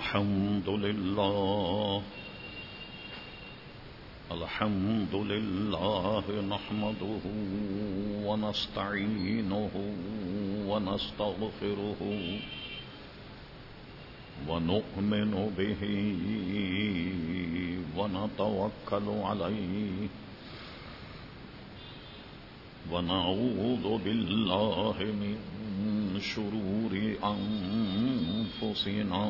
الحمد لله نحمده ونستعينه ونستغفره ونؤمن به ونتوكل عليه ونعوذ بالله من شرور أنفسنا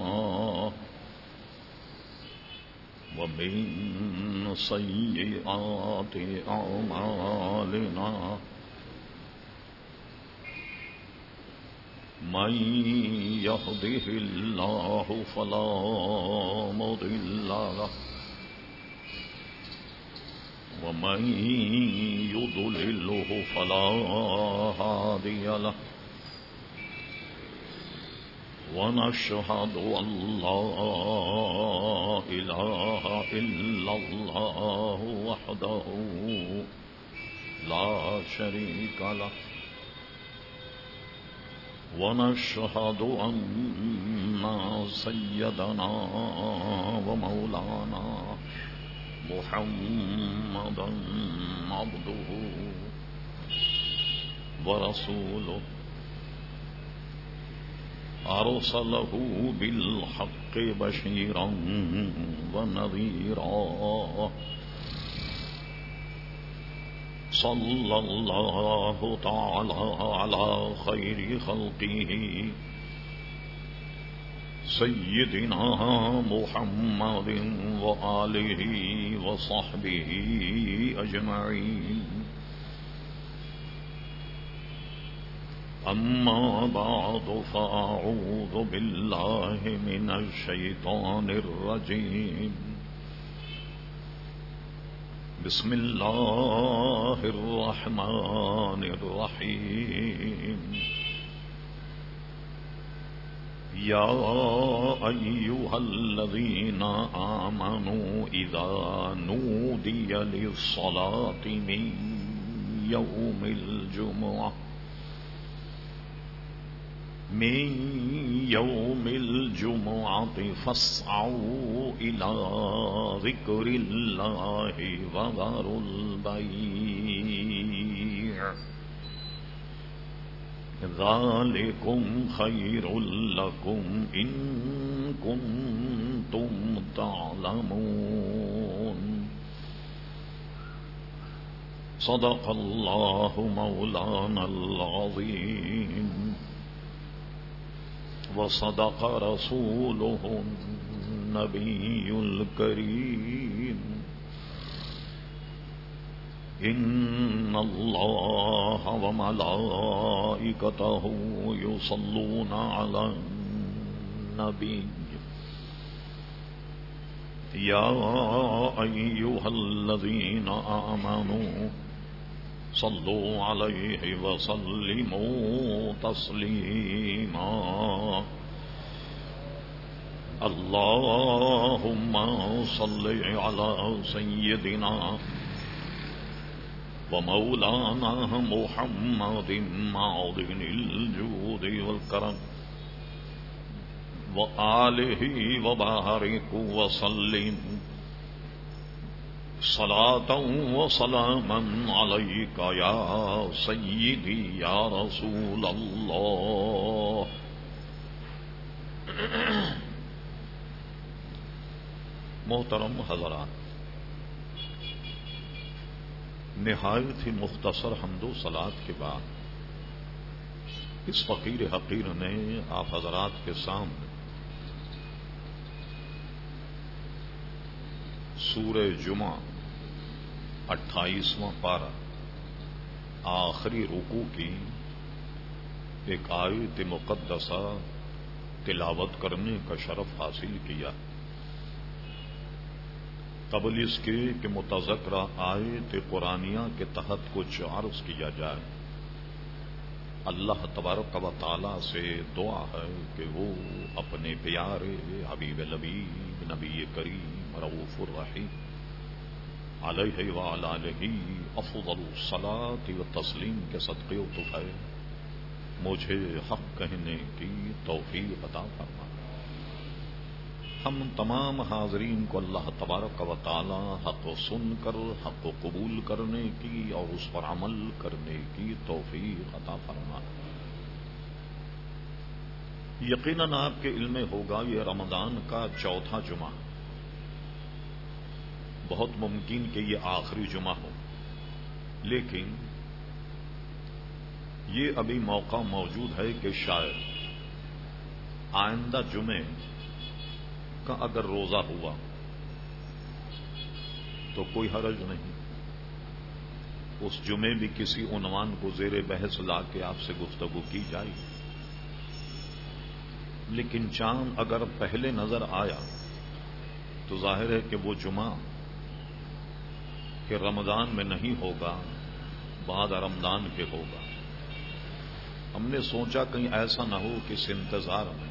ومن سيئات أعمالنا من يهده الله فلا مضل له ومن يضلله فلا هادي له ونشهد أن لا إله إلا الله وحده لا شريك له ونشهد أن سيدنا ومولانا محمدا عبده ورسوله أرسله بالحق بشيرا ونذيرا صلى الله تعالى على خير خلقه سيدنا محمد وآله وصحبه أجمعين أما بعد فأعوذ بالله من الشيطان الرجيم بسم الله الرحمن الرحيم يا أيها الذين آمنوا إذا نودي للصلاة من يوم الجمعة فاسعوا إلى ذكر الله وذروا البيع ذلكم خير لكم إن كنتم تعلمون صدق الله مولانا العظيم وصدق رسوله النبي الكريم إن الله وملائكته يصلون على النبي يا أيها الذين آمنوا صلوا عليه وسلموا تسليما اللهم صل على سيدنا ومولانا محمد معدن الجود والكرم وآله وبارك وسلم صلاة وسلاما عليك يا سيدي يا رسول الله محترم حضرات، نہایت ہی مختصر حمد و صلات کے بعد اس فقیر حقیر نے آپ حضرات کے سامنے سورہ جمعہ 28واں پارہ آخری رکوع کی ایک آیت مقدسہ تلاوت کرنے کا شرف حاصل کیا۔ قبل اس کے کہ متذکرہ آیت قرآنیہ کے تحت کچھ عرض کیا جائے، اللہ تبارک و تعالی سے دعا ہے کہ وہ اپنے پیارے حبیب لبیب نبی کریم رؤوف الرحیم علیہ وعلی آلہ افضل الصلاۃ والتسلیم کے صدقے و طفیل مجھے حق کہنے کی توفیق عطا فرما۔ ہم تمام حاضرین کو اللہ تبارک و تعالی حق کو سن کر حق کو قبول کرنے کی اور اس پر عمل کرنے کی توفیق عطا فرمائے۔ یقیناً آپ کے علم میں ہوگا یہ رمضان کا چوتھا جمعہ، بہت ممکن کہ یہ آخری جمعہ ہو، لیکن یہ ابھی موقع موجود ہے کہ شاید آئندہ جمعے کا اگر روزہ ہوا تو کوئی حرج نہیں، اس جمعے بھی کسی عنوان کو زیر بحث لا کے آپ سے گفتگو کی جائے، لیکن چاند اگر پہلے نظر آیا تو ظاہر ہے کہ وہ جمعہ کہ رمضان میں نہیں ہوگا، بعد رمضان کے ہوگا۔ ہم نے سوچا کہیں ایسا نہ ہو کہ اس انتظار میں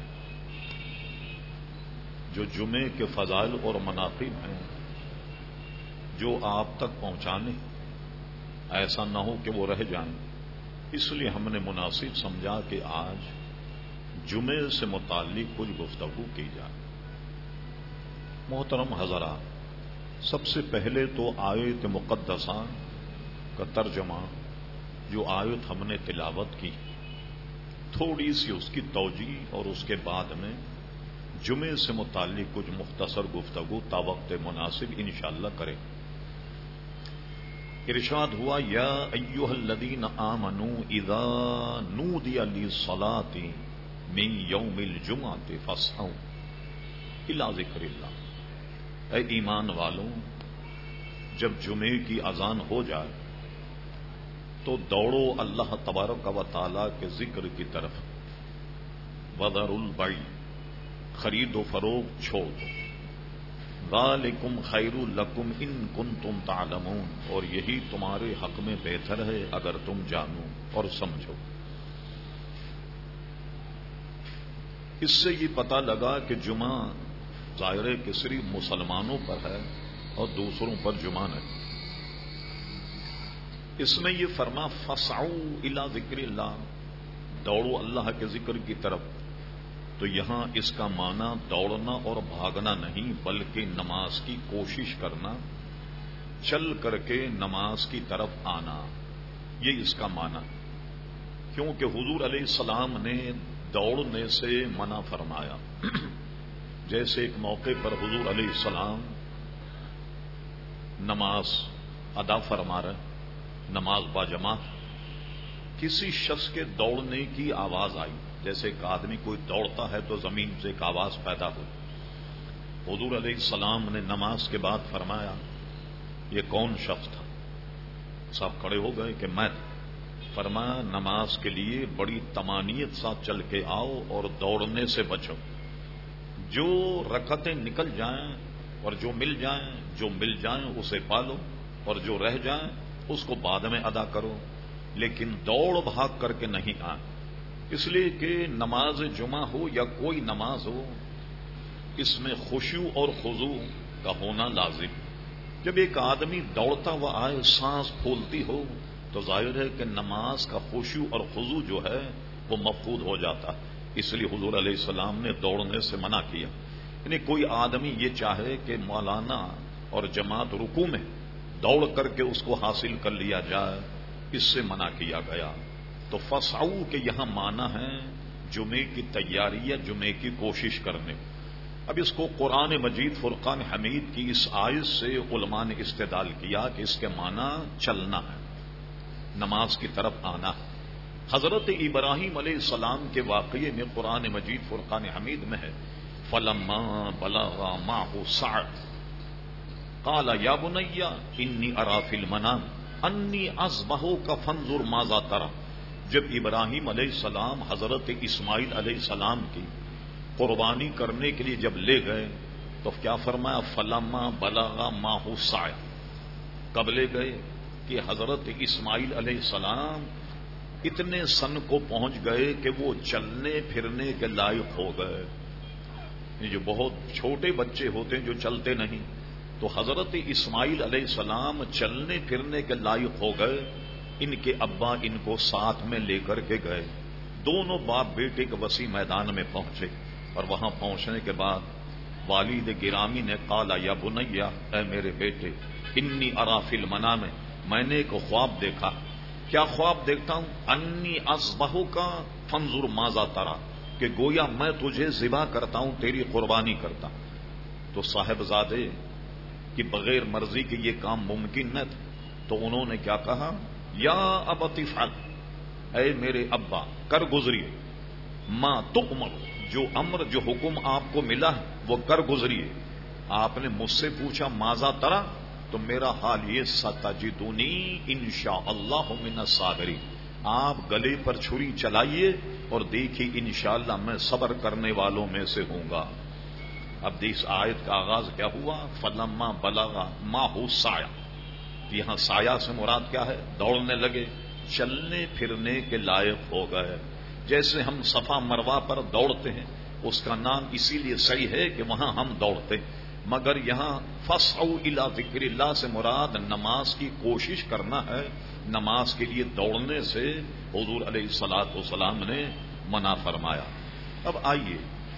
جو جمعے کے فضائل اور مناقب ہیں جو آپ تک پہنچانے، ایسا نہ ہو کہ وہ رہ جائیں، اس لیے ہم نے مناسب سمجھا کہ آج جمعے سے متعلق کچھ گفتگو کی جائے۔ محترم حضرات، سب سے پہلے تو آیت مقدسہ کا ترجمہ جو آیت ہم نے تلاوت کی، تھوڑی سی اس کی توجیہ اور اس کے بعد میں جمعے سے متعلق کچھ مختصر گفتگو تا وقت مناسب انشاءاللہ کریں۔ ارشاد ہوا یا ایھا الذین آمنوا اذا نودی للصلاۃ من یوم الجمعۃ فاسعوا الی ذکر اللہ، اے ایمان والوں، جب جمعے کی اذان ہو جائے تو دوڑو اللہ تبارک و تعالی کے ذکر کی طرف، وذروا البیع، خرید و فروخت چھوڑ دو، ذالکم خیر لکم ان کنتم تعلمون، اور یہی تمہارے حق میں بہتر ہے اگر تم جانو اور سمجھو۔ اس سے یہ پتہ لگا کہ جمعہ ظاہر ہے کہ صرف مسلمانوں پر ہے اور دوسروں پر جمعہ نہیں۔ اس میں یہ فرما فسعوا الی ذکر اللہ، دوڑو اللہ کے ذکر کی طرف، تو یہاں اس کا معنی دوڑنا اور بھاگنا نہیں بلکہ نماز کی کوشش کرنا، چل کر کے نماز کی طرف آنا، یہ اس کا معنی، کیونکہ حضور علیہ السلام نے دوڑنے سے منع فرمایا۔ جیسے ایک موقع پر حضور علیہ السلام نماز ادا فرما رہے، نماز باجماعت، کسی شخص کے دوڑنے کی آواز آئی، جیسے ایک آدمی کوئی دوڑتا ہے تو زمین سے ایک آواز پیدا ہوئی۔ حضور علیہ السلام نے نماز کے بعد فرمایا یہ کون شخص تھا؟ سب کھڑے ہو گئے کہ میں۔ فرمایا نماز کے لیے بڑی طمانینت ساتھ چل کے آؤ اور دوڑنے سے بچو، جو رکعتیں نکل جائیں اور جو مل جائیں اسے پالو، اور جو رہ جائیں اس کو بعد میں ادا کرو، لیکن دوڑ بھاگ کر کے نہیں آئیں، اس لیے کہ نماز جمعہ ہو یا کوئی نماز ہو، اس میں خشوع اور خضوع کا ہونا لازم۔ جب ایک آدمی دوڑتا ہوا آئے، سانس پھولتی ہو، تو ظاہر ہے کہ نماز کا خشوع اور خضوع جو ہے وہ مفقود ہو جاتا، اس لیے حضور علیہ السلام نے دوڑنے سے منع کیا۔ یعنی کوئی آدمی یہ چاہے کہ مولانا اور جماعت رکوع میں دوڑ کر کے اس کو حاصل کر لیا جائے، اس سے منع کیا گیا۔ تو فسعوا کے یہاں معنی ہے جمعے کی تیاری یا جمعے کی کوشش کرنے۔ اب اس کو قرآن مجید فرقان حمید کی اس آیت سے علماء نے استدلال کیا کہ اس کے معنی چلنا ہے، نماز کی طرف آنا ہے۔ حضرت ابراہیم علیہ السلام کے واقعے میں قرآن مجید فرقان حمید میں ہے فلما بلغ معه السعي قال یا بنی انی اری فی المنام انی اذبحک فانظر ماذا تری۔ جب ابراہیم علیہ السلام حضرت اسماعیل علیہ السلام کی قربانی کرنے کے لیے جب لے گئے تو کیا فرمایا فلما بلغ معه السعي، کب لے گئے کہ حضرت اسماعیل علیہ السلام اتنے سن کو پہنچ گئے کہ وہ چلنے پھرنے کے لائق ہو گئے۔ یہ جو بہت چھوٹے بچے ہوتے ہیں جو چلتے نہیں، تو حضرت اسماعیل علیہ السلام چلنے پھرنے کے لائق ہو گئے، ان کے ابا ان کو ساتھ میں لے کر کے گئے، دونوں باپ بیٹے کے وسیع میدان میں پہنچے، اور وہاں پہنچنے کے بعد والد گرامی نے قالا یا بنیا، اے میرے بیٹے، انی ارا فی المنام، میں نے ایک خواب دیکھا۔ کیا خواب دیکھتا ہوں؟ انی اذبحک فانظر ماذا ترى، کہ گویا میں تجھے ذبح کرتا ہوں، تیری قربانی کرتا ہوں۔ تو صاحبزادے کی بغیر مرضی کے یہ کام ممکن نہ تھا، تو انہوں نے کیا کہا؟ یا ابت افعل، اے میرے ابا کر گزریے، ما تؤمر، جو امر جو حکم آپ کو ملا ہے وہ کر گزریے۔ آپ نے مجھ سے پوچھا ماذا ترى، تو میرا حال یہ ستجدنی انشاءاللہ من الصابرین، آپ گلے پر چھری چلائیے اور دیکھیے انشاءاللہ میں صبر کرنے والوں میں سے ہوں گا۔ اب اس آیت کا آغاز کیا ہوا؟ فلما بلغ معه السعی، یہاں سایہ سے مراد کیا ہے؟ دوڑنے لگے، چلنے پھرنے کے لائق ہو گئے۔ جیسے ہم صفا مروہ پر دوڑتے ہیں، اس کا نام اسی لیے صحیح ہے کہ وہاں ہم دوڑتے ہیں، مگر یہاں فسعوا الی ذکر اللہ سے مراد نماز کی کوشش کرنا ہے۔ نماز کے لیے دوڑنے سے حضور علیہ الصلوۃ والسلام نے منع فرمایا۔ اب آئیے،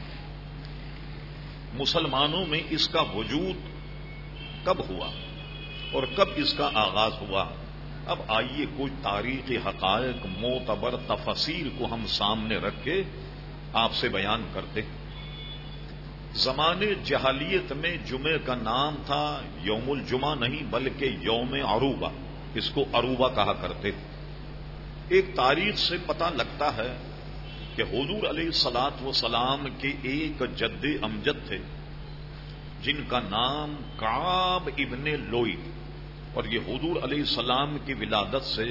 مسلمانوں میں اس کا وجود کب ہوا اور کب اس کا آغاز ہوا؟ اب آئیے کچھ تاریخی حقائق، معتبر تفاصیل کو ہم سامنے رکھ کے آپ سے بیان کرتے ہیں۔ زمانے جہالیت میں جمعے کا نام تھا یوم الجمعہ نہیں بلکہ یوم عروبہ، اس کو عروبہ کہا کرتے تھے۔ ایک تاریخ سے پتہ لگتا ہے کہ حضور علیہ الصلوۃ والسلام کے ایک جد امجد تھے جن کا نام کعب ابن لوئی، اور یہ حضور علیہ السلام کی ولادت سے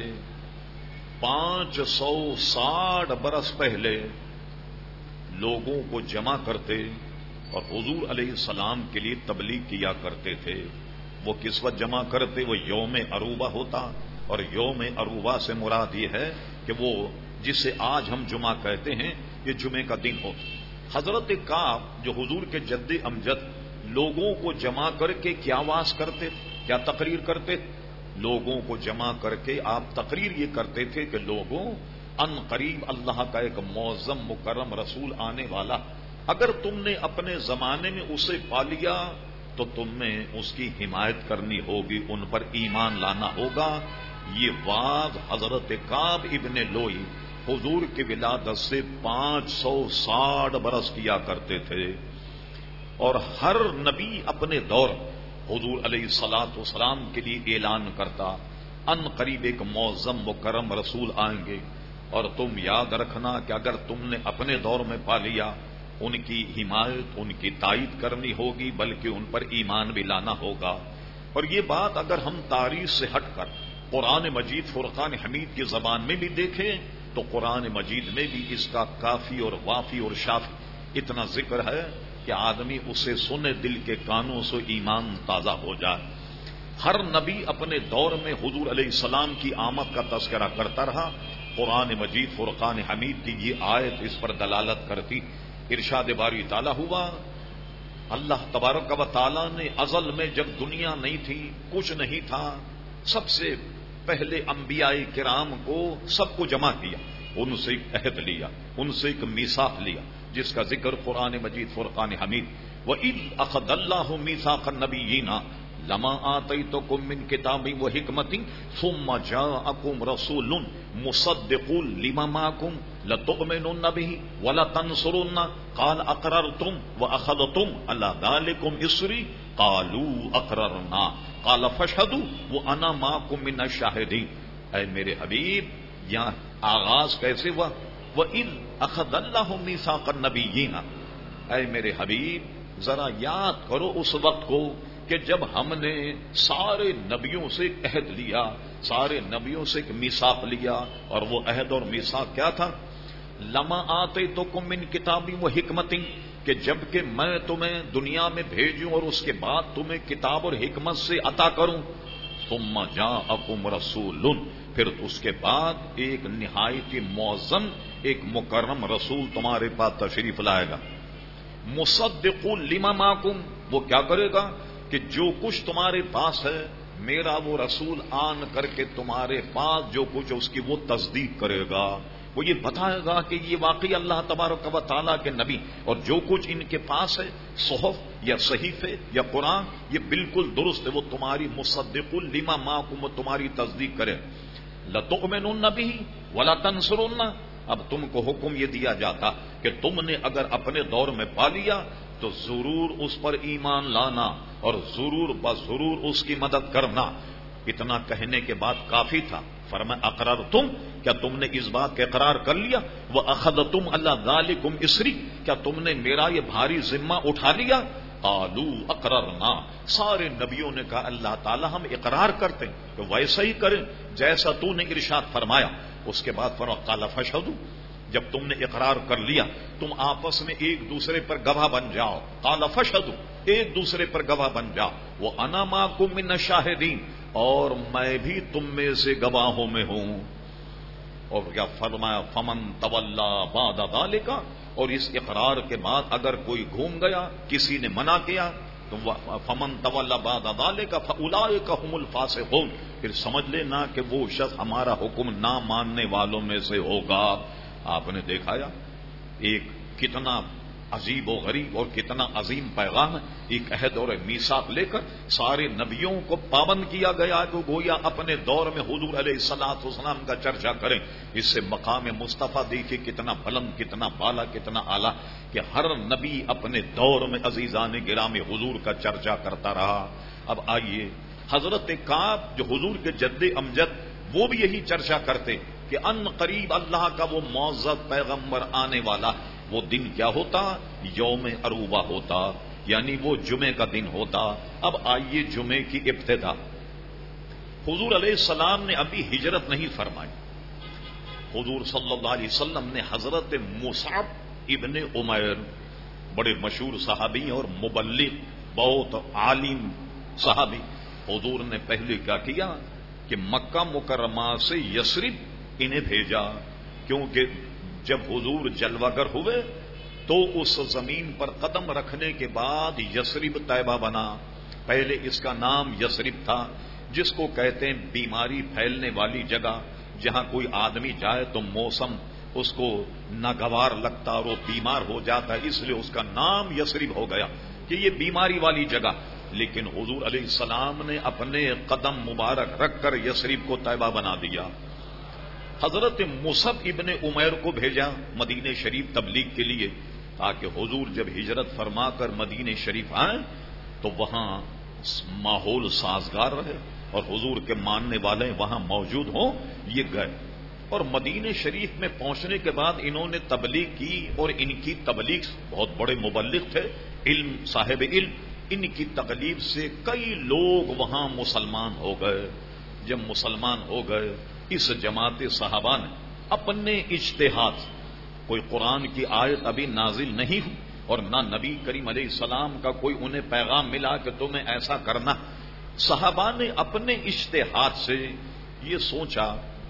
560 برس پہلے لوگوں کو جمع کرتے اور حضور علیہ السلام کے لیے تبلیغ کیا کرتے تھے۔ وہ کس وقت جمع کرتے؟ وہ یوم عروبہ ہوتا، اور یوم عروبہ سے مراد یہ ہے کہ وہ جسے آج ہم جمعہ کہتے ہیں، یہ جمعے کا دن ہوتا۔ حضرت کعب جو حضور کے جد امجد لوگوں کو جمع کر کے کیا واز کرتے تھے، کیا تقریر کرتے تھے؟ لوگوں کو جمع کر کے آپ تقریر یہ کرتے تھے کہ لوگوں، ان قریب اللہ کا ایک معظم مکرم رسول آنے والا، اگر تم نے اپنے زمانے میں اسے پا لیا تو تم نے اس کی حمایت کرنی ہوگی، ان پر ایمان لانا ہوگا۔ یہ واز حضرت کعب ابن لوئی حضور کی ولادت سے 560 برس کیا کرتے تھے، اور ہر نبی اپنے دور حضور علیہ الصلوۃ والسلام کے لیے اعلان کرتا، ان قریب ایک معظم مکرم رسول آئیں گے، اور تم یاد رکھنا کہ اگر تم نے اپنے دور میں پا لیا، ان کی حمایت، ان کی تائید کرنی ہوگی، بلکہ ان پر ایمان بھی لانا ہوگا۔ اور یہ بات اگر ہم تاریخ سے ہٹ کر قرآن مجید فرقان حمید کی زبان میں بھی دیکھیں تو قرآن مجید میں بھی اس کا کافی اور وافی اور شافی اتنا ذکر ہے کہ آدمی اسے سنے دل کے کانوں سے ایمان تازہ ہو جائے۔ ہر نبی اپنے دور میں حضور علیہ السلام کی آمد کا تذکرہ کرتا رہا۔ قرآن مجید فرقان حمید کی یہ آیت اس پر دلالت کرتی۔ ارشاد باری تعالیٰ ہوا، اللہ تبارک و تعالیٰ نے ازل میں جب دنیا نہیں تھی، کچھ نہیں تھا، سب سے پہلے انبیاء کرام کو سب کو جمع کیا، ان سے ایک عہد لیا، ان سے ایک میثاق لیا، جس کا ذکر قرآن مجید فرقان حمید وَإِذْ أَخَذَ اللَّهُ مِيثَاقَ النَّبِيِّينَ لَمَا آتَيْتُكُم مِّن كِتَابٍ وَحِكْمَةٍ ثُمَّ جَاءَكُمْ رَسُولٌ مُصَدِّقٌ لِّمَا مَعَكُمْ لَتُؤْمِنُنَّ بِهِ وَلَتَنصُرُنَّهُ قَالَ أَقْرَرْتُمْ وَأَخَذْتُمْ عَلَىٰ ذَٰلِكُمْ إِصْرِي قَالُوا أَقْرَرْنَا قَالَ فَاشْهَدُوا وَأَنَا مَعَكُم مِّنَ الشَّاهِدِينَ۔ اے میرے حبیب، یہاں آغاز کیسے ہوا؟ وَإِذْ أَخَذَ اللَّهُ مِيثَاقَ النَّبِيِّينَ۔ اے میرے حبیب، ذرا یاد کرو اس وقت کو کہ جب ہم نے سارے نبیوں سے ایک عہد لیا، سارے نبیوں سے ایک میثاق لیا، اور وہ عہد اور میثاق کیا تھا؟ لما آتیتکم من کتاب و حکمت، کہ جب کہ میں تمہیں دنیا میں بھیجوں اور اس کے بعد تمہیں کتاب اور حکمت سے عطا کروں، ثم جاءکم رسول، پھر اس کے بعد ایک نہایت معظم، ایک مکرم رسول تمہارے پاس تشریف لائے گا۔ مصدق لما معکم، وہ کیا کرے گا کہ جو کچھ تمہارے پاس ہے، میرا وہ رسول آن کر کے تمہارے پاس جو کچھ اس کی وہ تصدیق کرے گا، وہ یہ بتائے گا کہ یہ واقعی اللہ تبارک و تعالیٰ کے نبی، اور جو کچھ ان کے پاس ہے صحف، یا صحیفے یا قرآن، یہ بالکل درست ہے، وہ تمہاری مصدق لما معکم، تمہاری تصدیق کرے. لتؤمنن به ولا تنصرن، اب تم کو حکم یہ دیا جاتا کہ تم نے اگر اپنے دور میں پا لیا تو ضرور اس پر ایمان لانا اور ضرور بضرور اس کی مدد کرنا. اتنا کہنے کے بعد کافی تھا. فرمایا اقررتم، کیا تم نے اس بات کا اقرار کر لیا؟ واخذتم علی ذلکم اسری، کیا تم نے میرا یہ بھاری ذمہ اٹھا لیا؟ قالوا اقررنا، سارے نبیوں نے کہا اللہ تعالی ہم اقرار کرتے ہیں کہ ویسا ہی کریں جیسا تو نے ارشاد فرمایا. اس کے بعد فرمایا قال فاشهدوا، جب تم نے اقرار کر لیا تم آپس میں ایک دوسرے پر گواہ بن جاؤ. قال فاشهدوا، ایک دوسرے پر گواہ بن جاؤ. وانا معکم من الشاہدین، اور میں بھی تم میں سے گواہوں میں ہوں. اور کیا فرمایا فمن تولا بعد ذلک، اور اس اقرار کے بعد اگر کوئی گھوم گیا، کسی نے منع کیا تو فمن تولا بعد ذلک فاولئک هم الفاسقون، پھر سمجھ لینا کہ وہ شخص ہمارا حکم نہ ماننے والوں میں سے ہوگا. آپ نے دیکھایا ایک کتنا عجیب و غریب اور کتنا عظیم پیغام ہے. ایک عہد اور میثاق لے کر سارے نبیوں کو پابند کیا گیا کہ گویا اپنے دور میں حضور علیہ الصلوۃ والسلام کا چرچا کریں. اس سے مقام مصطفیٰ دیکھے کتنا بلند، کتنا بالا، کتنا اعلیٰ کہ ہر نبی اپنے دور میں عزیزان گرامی حضور کا چرچا کرتا رہا. اب آئیے حضرت کعب جو حضور کے جد امجد، وہ بھی یہی چرچا کرتے کہ ان قریب اللہ کا وہ معزز پیغمبر آنے والا. وہ دن کیا ہوتا؟ یوم عروبہ ہوتا، یعنی وہ جمعے کا دن ہوتا. اب آئیے جمعے کی ابتدا، حضور علیہ السلام نے ابھی ہجرت نہیں فرمائی. حضور صلی اللہ علیہ وسلم نے حضرت مصعب ابن عمیر، بڑے مشہور صحابی اور مبلغ، بہت عالم صحابی، حضور نے پہلے کیا کیا کہ مکہ مکرمہ سے یثرب انہیں بھیجا. کیونکہ جب حضور جلوہ گر ہوئے تو اس زمین پر قدم رکھنے کے بعد یثرب طیبہ بنا. پہلے اس کا نام یثرب تھا، جس کو کہتے ہیں بیماری پھیلنے والی جگہ، جہاں کوئی آدمی جائے تو موسم اس کو ناگوار لگتا اور وہ بیمار ہو جاتا، اس لیے اس کا نام یثرب ہو گیا کہ یہ بیماری والی جگہ. لیکن حضور علیہ السلام نے اپنے قدم مبارک رکھ کر یثرب کو طیبہ بنا دیا. حضرت مصعب ابن عمیر کو بھیجا مدینہ شریف تبلیغ کے لیے، تاکہ حضور جب ہجرت فرما کر مدینہ شریف آئیں تو وہاں ماحول سازگار رہے اور حضور کے ماننے والے وہاں موجود ہوں. یہ گئے اور مدینہ شریف میں پہنچنے کے بعد انہوں نے تبلیغ کی، اور ان کی تبلیغ، بہت بڑے مبلغ تھے، علم صاحب علم، ان کی تکلیف سے کئی لوگ وہاں مسلمان ہو گئے. جب مسلمان ہو گئے اس جماعت صحابہ نے اپنے اجتہاد، کوئی قرآن کی آیت ابھی نازل نہیں ہوئی اور نہ نبی کریم علیہ السلام کا کوئی انہیں پیغام ملا کہ تمہیں ایسا کرنا. صحابہ نے اپنے اجتہاد سے یہ سوچا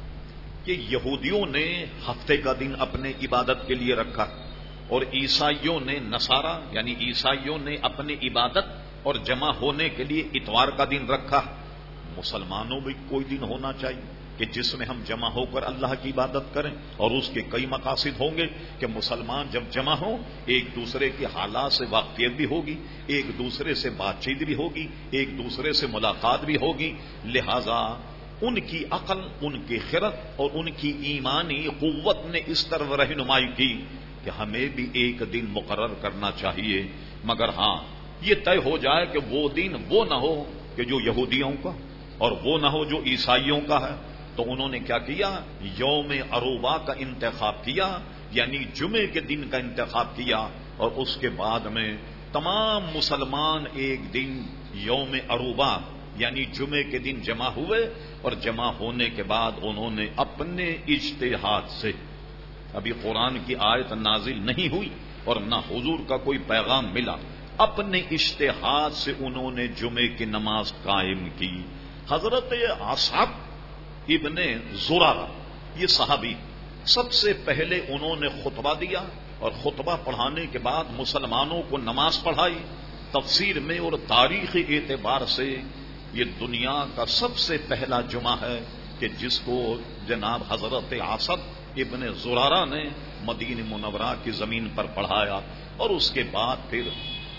کہ یہودیوں نے ہفتے کا دن اپنے عبادت کے لیے رکھا اور عیسائیوں نے، نصارہ یعنی عیسائیوں نے اپنی عبادت اور جمع ہونے کے لیے اتوار کا دن رکھا. مسلمانوں بھی کوئی دن ہونا چاہیے کہ جس میں ہم جمع ہو کر اللہ کی عبادت کریں، اور اس کے کئی مقاصد ہوں گے کہ مسلمان جب جمع ہوں ایک دوسرے کے حالات سے واقفیت بھی ہوگی، ایک دوسرے سے بات چیت بھی ہوگی، ایک دوسرے سے ملاقات بھی ہوگی. لہذا ان کی عقل، ان کی خرد اور ان کی ایمانی قوت نے اس طرح رہنمائی کی کہ ہمیں بھی ایک دن مقرر کرنا چاہیے، مگر ہاں یہ طے ہو جائے کہ وہ دن وہ نہ ہو کہ جو یہودیوں کا اور وہ نہ ہو جو عیسائیوں کا ہے. تو انہوں نے کیا کیا؟ یوم عروبہ کا انتخاب کیا، یعنی جمعے کے دن کا انتخاب کیا، اور اس کے بعد میں تمام مسلمان ایک دن یوم عروبہ یعنی جمعے کے دن جمع ہوئے، اور جمع ہونے کے بعد انہوں نے اپنے اجتہاد سے، ابھی قرآن کی آیت نازل نہیں ہوئی اور نہ حضور کا کوئی پیغام ملا، اپنے اجتہاد سے انہوں نے جمعے کی نماز قائم کی. حضرت اصحاب ابن زرارہ یہ صحابی سب سے پہلے انہوں نے خطبہ دیا، اور خطبہ پڑھانے کے بعد مسلمانوں کو نماز پڑھائی. تفسیر میں اور تاریخی اعتبار سے یہ دنیا کا سب سے پہلا جمعہ ہے کہ جس کو جناب حضرت اصحاب ابن زرارہ نے مدینہ منورہ کی زمین پر پڑھایا، اور اس کے بعد پھر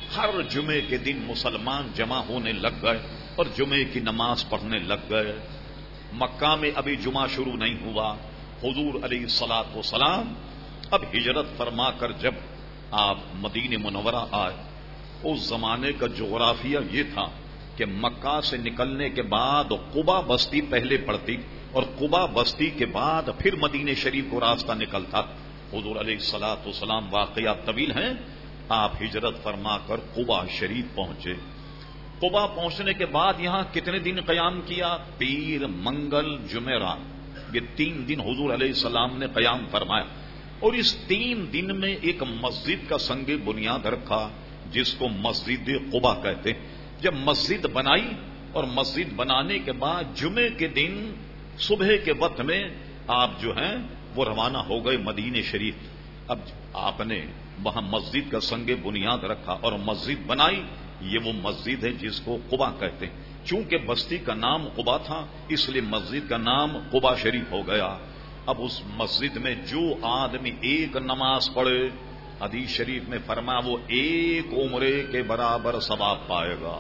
ہر جمعے کے دن مسلمان جمع ہونے لگ گئے اور جمعے کی نماز پڑھنے لگ گئے. مکہ میں ابھی جمعہ شروع نہیں ہوا. حضور علیہ الصلوۃ والسلام اب ہجرت فرما کر جب آپ مدینہ منورہ آئے، اس زمانے کا جغرافیہ یہ تھا کہ مکہ سے نکلنے کے بعد قبا بستی پہلے پڑتی اور قبا بستی کے بعد پھر مدینہ شریف کو راستہ نکلتا. حضور علیہ الصلوۃ والسلام واقعات طویل ہیں. آپ ہجرت فرما کر قبا شریف پہنچے. قبا پہنچنے کے بعد یہاں کتنے دن قیام کیا؟ پیر، منگل، جمعرات، یہ 3 دن حضور علیہ السلام نے قیام فرمایا. اور اس 3 دن میں ایک مسجد کا سنگ بنیاد رکھا جس کو مسجد قبا کہتے ہیں. جب مسجد بنائی اور مسجد بنانے کے بعد جمعے کے دن صبح کے وقت میں آپ جو ہیں وہ روانہ ہو گئے مدینہ شریف. اب آپ نے وہاں مسجد کا سنگ بنیاد رکھا اور مسجد بنائی. یہ وہ مسجد ہے جس کو قبا کہتے ہیں. چونکہ بستی کا نام قبا تھا اس لیے مسجد کا نام قبا شریف ہو گیا. اب اس مسجد میں جو آدمی ایک نماز پڑھے، حدیث شریف میں فرمایا وہ 1 عمرے کے برابر ثواب پائے گا.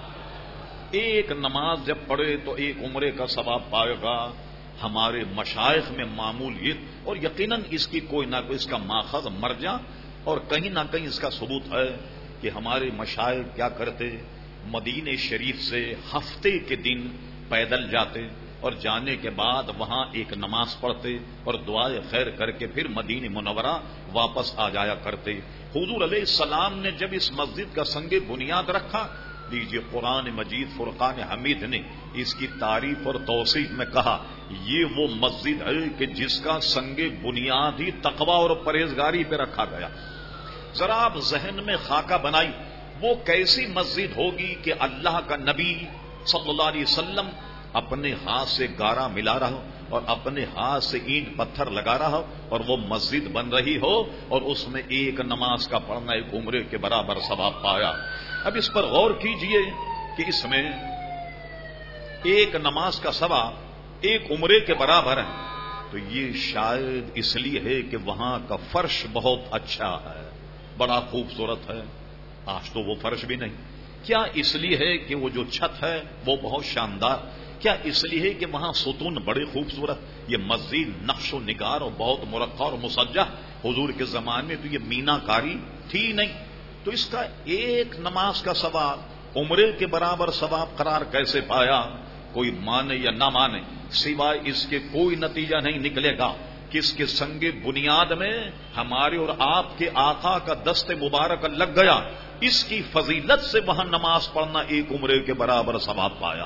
ایک نماز جب پڑھے تو 1 عمرے کا ثواب پائے گا. ہمارے مشائخ میں معمول یہ، اور یقیناً اس کی کوئی نہ کوئی اس کا ماخذ مرجع اور کہیں نہ کہیں اس کا ثبوت ہے کہ ہمارے مشائخ کیا کرتے، مدینہ شریف سے ہفتے کے دن پیدل جاتے اور جانے کے بعد وہاں ایک نماز پڑھتے اور دعائے خیر کر کے پھر مدینہ منورہ واپس آ جایا کرتے. حضور علیہ السلام نے جب اس مسجد کا سنگ بنیاد رکھا، لیجیے قرآن مجید فرقان حمید نے اس کی تعریف اور توصیف میں کہا یہ وہ مسجد ہے کہ جس کا سنگ بنیاد ہی تقوی اور پرہیزگاری پہ رکھا گیا. ذرا آپ ذہن میں خاکہ بنائی وہ کیسی مسجد ہوگی کہ اللہ کا نبی صلی اللہ علیہ وسلم اپنے ہاتھ سے گارا ملا رہا ہو اور اپنے ہاتھ سے اینٹ پتھر لگا رہا ہو اور وہ مسجد بن رہی ہو اور اس میں ایک نماز کا پڑھنا 1 عمرے کے برابر ثواب پایا. اب اس پر غور کیجئے کہ اس میں ایک نماز کا ثواب 1 عمرے کے برابر ہے. تو یہ شاید اس لیے ہے کہ وہاں کا فرش بہت اچھا ہے، بڑا خوبصورت ہے. آج تو وہ فرش بھی نہیں. کیا اس لیے ہے کہ وہ جو چھت ہے وہ بہت شاندار؟ کیا اس لیے ہے کہ وہاں ستون بڑے خوبصورت؟ یہ مسجد نقش و نگار اور بہت مرقع اور مسجع. حضور کے زمانے میں تو یہ مینا کاری تھی نہیں. تو اس کا ایک نماز کا ثواب عمرے کے برابر ثواب قرار کیسے پایا؟ کوئی مانے یا نہ مانے، سوائے اس کے کوئی نتیجہ نہیں نکلے گا کہ اس کے سنگ بنیاد میں ہمارے اور آپ کے آقا کا دست مبارک لگ گیا. اس کی فضیلت سے وہاں نماز پڑھنا 1 عمرے کے برابر ثواب پایا.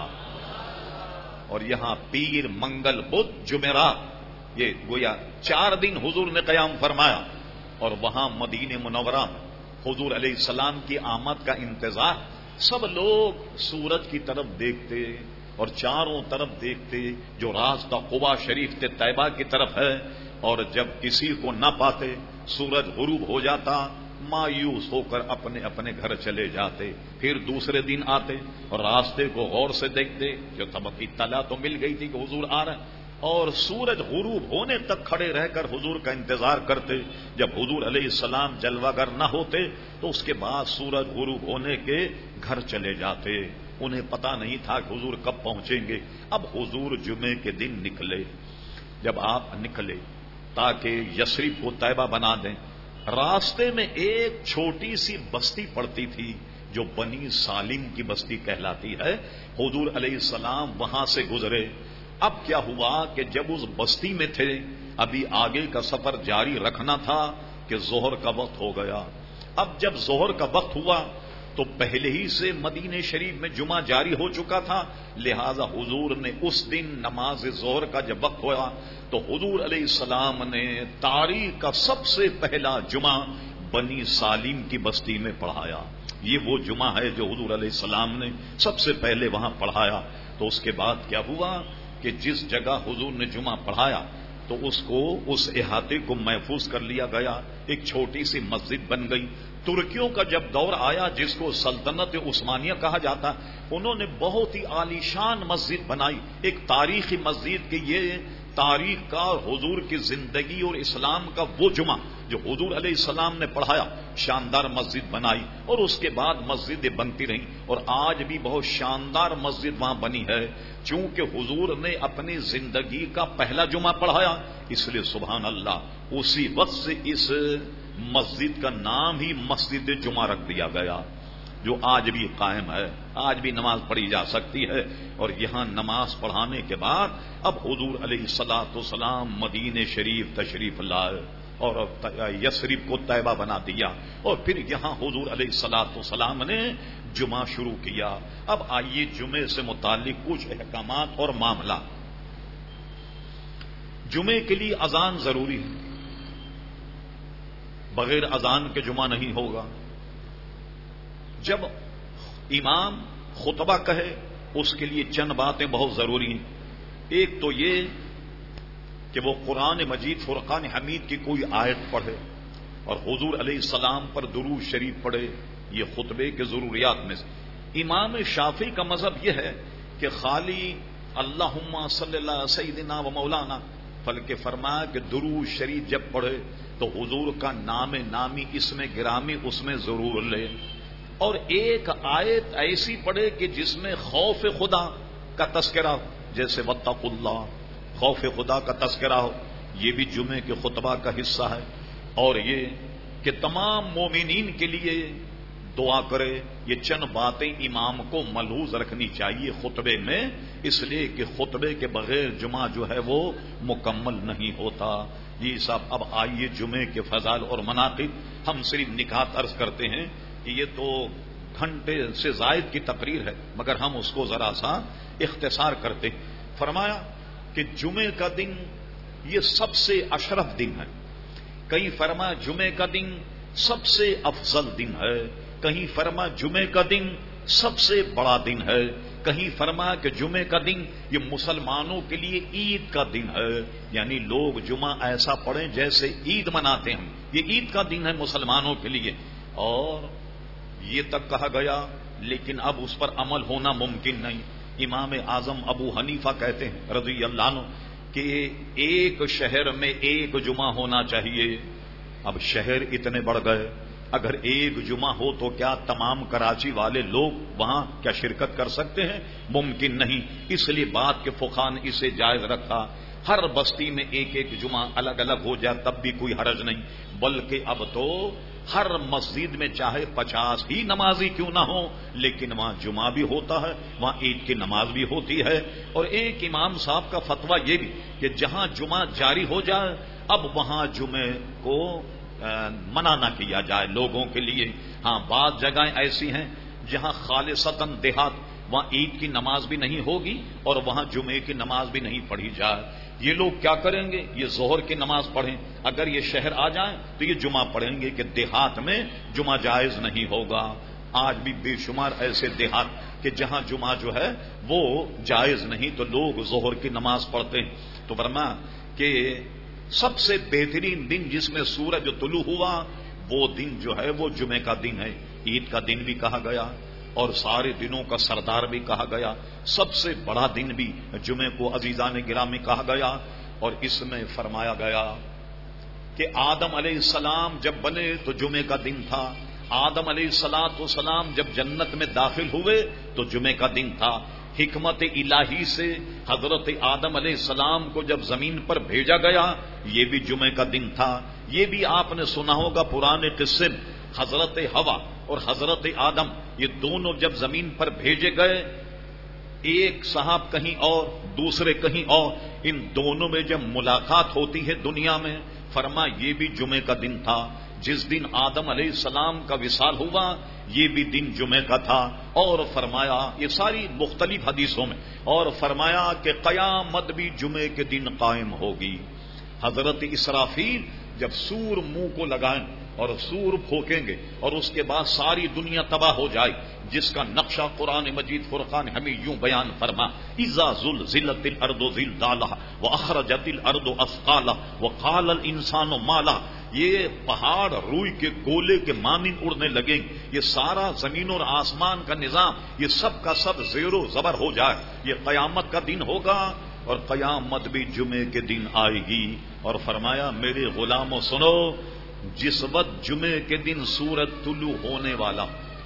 اور یہاں پیر، منگل، بدھ، جمعرات، یہ گویا 4 دن حضور نے قیام فرمایا. اور وہاں مدینہ منورہ حضور علیہ السلام کی آمد کا انتظار. سب لوگ سورج کی طرف دیکھتے اور چاروں طرف دیکھتے جو راستہ قبا شریف سے طیبہ کی طرف ہے. اور جب کسی کو نہ پاتے سورج غروب ہو جاتا، مایوس ہو کر اپنے اپنے گھر چلے جاتے. پھر دوسرے دن آتے اور راستے کو غور سے دیکھتے جو تب اطلاع تو مل گئی تھی کہ حضور آ رہے ہیں، اور سورج غروب ہونے تک کھڑے رہ کر حضور کا انتظار کرتے. جب حضور علیہ السلام جلوہ گر نہ ہوتے تو اس کے بعد سورج غروب ہونے کے گھر چلے جاتے. انہیں پتا نہیں تھا کہ حضور کب پہنچیں گے. اب حضور جمعے کے دن نکلے. جب آپ نکلے تاکہ یثرب کو طیبہ بنا دیں، راستے میں ایک چھوٹی سی بستی پڑتی تھی جو بنی سالم کی بستی کہلاتی ہے. حضور علیہ السلام وہاں سے گزرے. اب کیا ہوا کہ جب اس بستی میں تھے، ابھی آگے کا سفر جاری رکھنا تھا کہ ظہر کا وقت ہو گیا. اب جب ظہر کا وقت ہوا تو پہلے ہی سے مدینہ شریف میں جمعہ جاری ہو چکا تھا، لہذا حضور نے اس دن نماز ظہر کا جب وقت ہوا تو حضور علیہ السلام نے تاریخ کا سب سے پہلا جمعہ بنی سالم کی بستی میں پڑھایا. یہ وہ جمعہ ہے جو حضور علیہ السلام نے سب سے پہلے وہاں پڑھایا. تو اس کے بعد کیا ہوا کہ جس جگہ حضور نے جمعہ پڑھایا تو اس احاطے کو محفوظ کر لیا گیا. ایک چھوٹی سی مسجد بن گئی. ترکیوں کا جب دور آیا جس کو سلطنت عثمانیہ کہا جاتا، انہوں نے بہت ہی عالیشان مسجد بنائی. ایک تاریخی مسجد کہ یہ تاریخ کا حضور کی زندگی اور اسلام کا وہ جمعہ جو حضور علیہ السلام نے پڑھایا، شاندار مسجد بنائی اور اس کے بعد مسجدیں بنتی رہیں، اور آج بھی بہت شاندار مسجد وہاں بنی ہے، چونکہ حضور نے اپنی زندگی کا پہلا جمعہ پڑھایا، اس لیے سبحان اللہ اسی وقت سے اس مسجد کا نام ہی مسجد جمعہ رکھ دیا گیا، جو آج بھی قائم ہے، آج بھی نماز پڑھی جا سکتی ہے۔ اور یہاں نماز پڑھانے کے بعد اب حضور علیہ الصلوۃ والسلام مدینہ شریف تشریف لائے اور یثرب کو طیبہ بنا دیا، اور پھر یہاں حضور علیہ الصلوۃ والسلام نے جمعہ شروع کیا۔ اب آئیے جمعے سے متعلق کچھ احکامات اور معاملہ۔ جمعے کے لیے اذان ضروری ہے، بغیر اذان کے جمعہ نہیں ہوگا۔ جب امام خطبہ کہے اس کے لیے چند باتیں بہت ضروری ہیں۔ ایک تو یہ کہ وہ قرآن مجید فرقان حمید کی کوئی آیت پڑھے اور حضور علیہ السلام پر درود شریف پڑھے، یہ خطبے کے ضروریات میں سے۔ امام شافعی کا مذہب یہ ہے کہ خالی اللہم صلی اللہ سیدنا و مولانا، بلکہ فرمایا کہ درود شریف جب پڑھے تو حضور کا نام نامی اسم گرامی اس میں ضرور لے، اور ایک آیت ایسی پڑھے کہ جس میں خوف خدا کا تذکرہ ہو، جیسے واتقوا اللہ، خوف خدا کا تذکرہ ہو، یہ بھی جمعے کے خطبہ کا حصہ ہے۔ اور یہ کہ تمام مومنین کے لیے دعا کرے، یہ چند باتیں امام کو ملحوظ رکھنی چاہیے خطبے میں، اس لیے کہ خطبے کے بغیر جمعہ جو ہے وہ مکمل نہیں ہوتا۔ یہ سب اب آئیے جمعے کے فضائل اور مناقب، ہم صرف نکات عرض کرتے ہیں کہ یہ تو گھنٹے سے زائد کی تقریر ہے، مگر ہم اس کو ذرا سا اختصار کرتے۔ فرمایا کہ جمعے کا دن یہ سب سے اشرف دن ہے، کہیں فرمایا جمعے کا دن سب سے افضل دن ہے، کہیں فرمایا جمعے کا دن سب سے بڑا دن ہے، کہیں فرمایا کہ جمعے کا دن یہ مسلمانوں کے لیے عید کا دن ہے، یعنی لوگ جمعہ ایسا پڑھیں جیسے عید مناتے ہیں، یہ عید کا دن ہے مسلمانوں کے لیے۔ اور یہ تک کہا گیا لیکن اب اس پر عمل ہونا ممکن نہیں۔ امام اعظم ابو حنیفہ کہتے ہیں رضی اللہ عنہ کہ ایک شہر میں ایک جمعہ ہونا چاہیے۔ اب شہر اتنے بڑھ گئے، اگر ایک جمعہ ہو تو کیا تمام کراچی والے لوگ وہاں کیا شرکت کر سکتے ہیں؟ ممکن نہیں، اس لیے بات کے فقہاء نے اسے جائز رکھا، ہر بستی میں ایک ایک جمعہ الگ الگ ہو جائے تب بھی کوئی حرج نہیں، بلکہ اب تو ہر مسجد میں چاہے 50 ہی نمازی کیوں نہ ہو لیکن وہاں جمعہ بھی ہوتا ہے، وہاں عید کی نماز بھی ہوتی ہے۔ اور ایک امام صاحب کا فتویٰ یہ بھی کہ جہاں جمعہ جاری ہو جائے اب وہاں جمعے کو منع نہ کیا جائے لوگوں کے لیے۔ ہاں بعض جگہیں ایسی ہیں جہاں خالصتاً دیہات، وہاں عید کی نماز بھی نہیں ہوگی اور وہاں جمعے کی نماز بھی نہیں پڑھی جائے، یہ لوگ کیا کریں گے؟ یہ ظہر کی نماز پڑھیں، اگر یہ شہر آ جائیں تو یہ جمعہ پڑھیں گے کہ دیہات میں جمعہ جائز نہیں ہوگا۔ آج بھی بے شمار ایسے دیہات کہ جہاں جمعہ جو ہے وہ جائز نہیں تو لوگ ظہر کی نماز پڑھتے ہیں۔ تو فرمایا کہ سب سے بہترین دن جس میں سورج طلوع ہوا وہ دن جو ہے وہ جمعے کا دن ہے، عید کا دن بھی کہا گیا اور سارے دنوں کا سردار بھی کہا گیا، سب سے بڑا دن بھی جمعے کو عزیزان گرامی کہا گیا۔ اور اس میں فرمایا گیا کہ آدم علیہ السلام جب بنے تو جمعے کا دن تھا، آدم علیہ السلام جب جنت میں داخل ہوئے تو جمعے کا دن تھا، حکمت الہی سے حضرت آدم علیہ السلام کو جب زمین پر بھیجا گیا یہ بھی جمعے کا دن تھا۔ یہ بھی آپ نے سنا ہوگا پرانے قصے میں، حضرت حوا اور حضرت آدم یہ دونوں جب زمین پر بھیجے گئے، ایک صاحب کہیں اور دوسرے کہیں اور، ان دونوں میں جب ملاقات ہوتی ہے دنیا میں، فرما یہ بھی جمعے کا دن تھا، جس دن آدم علیہ السلام کا وصال ہوا یہ بھی دن جمعے کا تھا۔ اور فرمایا یہ ساری مختلف حدیثوں میں، اور فرمایا کہ قیامت بھی جمعے کے دن قائم ہوگی۔ حضرت اسرافیل جب سور منہ کو لگائیں اور سور پھونکیں گے اور اس کے بعد ساری دنیا تباہ ہو جائے، جس کا نقشہ قرآن مجید فرقان ہمیں یوں بیان فرما، اذا زلزلت الارض زلزالها واخرجت الارض اثقالها وقال الانسان ما لها، یہ پہاڑ روئی کے گولے کے مانند اڑنے لگیں، یہ سارا زمین اور آسمان کا نظام یہ سب کا سب زیر و زبر ہو جائے، یہ قیامت کا دن ہوگا۔ اور قیامت بھی جمعے کے دن آئے گی. اور فرمایا میرے غلاموں سنو، جس وقت جمعے کے دن سورج طلوع ہونے والا،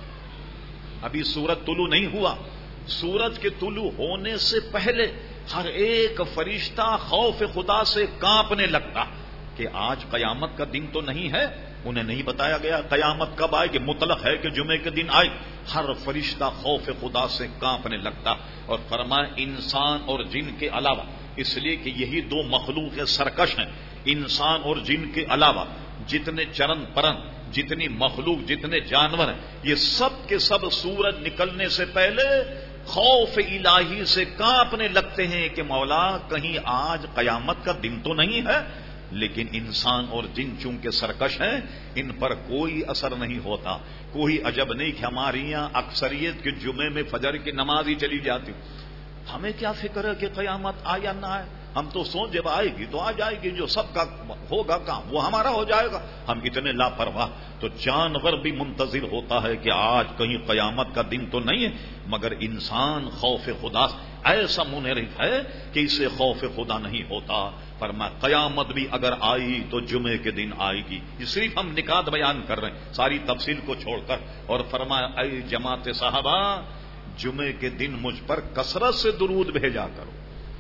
ابھی سورج طلوع نہیں ہوا، سورج کے طلوع ہونے سے پہلے ہر ایک فرشتہ خوف خدا سے کانپنے لگتا کہ آج قیامت کا دن تو نہیں ہے. انہیں نہیں بتایا گیا قیامت کب آئے گی، مطلق ہے کہ جمعے کے دن آئے. ہر فرشتہ خوف خدا سے کانپنے لگتا. اور فرمایا انسان اور جن کے علاوہ، اس لیے کہ یہی دو مخلوق سرکش ہیں، انسان اور جن کے علاوہ جتنے چرن پرن، جتنی مخلوق، جتنے جانور ہیں، یہ سب کے سب سورج نکلنے سے پہلے خوف الہی سے کانپنے لگتے ہیں کہ مولا کہیں آج قیامت کا دن تو نہیں ہے. لیکن انسان اور جن چونکہ سرکش ہیں، ان پر کوئی اثر نہیں ہوتا. کوئی عجب نہیں کہ ہماری یہاں اکثریت کے جمعے میں فجر کی نماز ہی چلی جاتی. ہمیں کیا فکر ہے کہ قیامت آئے یا نہ آئے؟ ہم تو سوچ جب آئے گی تو آ جائے گی، جو سب کا ہوگا کام وہ ہمارا ہو جائے گا. ہم اتنے لاپرواہ. تو جانور بھی منتظر ہوتا ہے کہ آج کہیں قیامت کا دن تو نہیں ہے، مگر انسان خوف خدا ایسا منحرف ہے کہ اسے خوف خدا نہیں ہوتا. فرمایا قیامت بھی اگر آئی تو جمعے کے دن آئے گی. یہ صرف ہم نکات بیان کر رہے ہیں ساری تفصیل کو چھوڑ کر. اور فرمایا اے جماعت صحابہ، جمعے کے دن مجھ پر کثرت سے درود بھیجا کرو،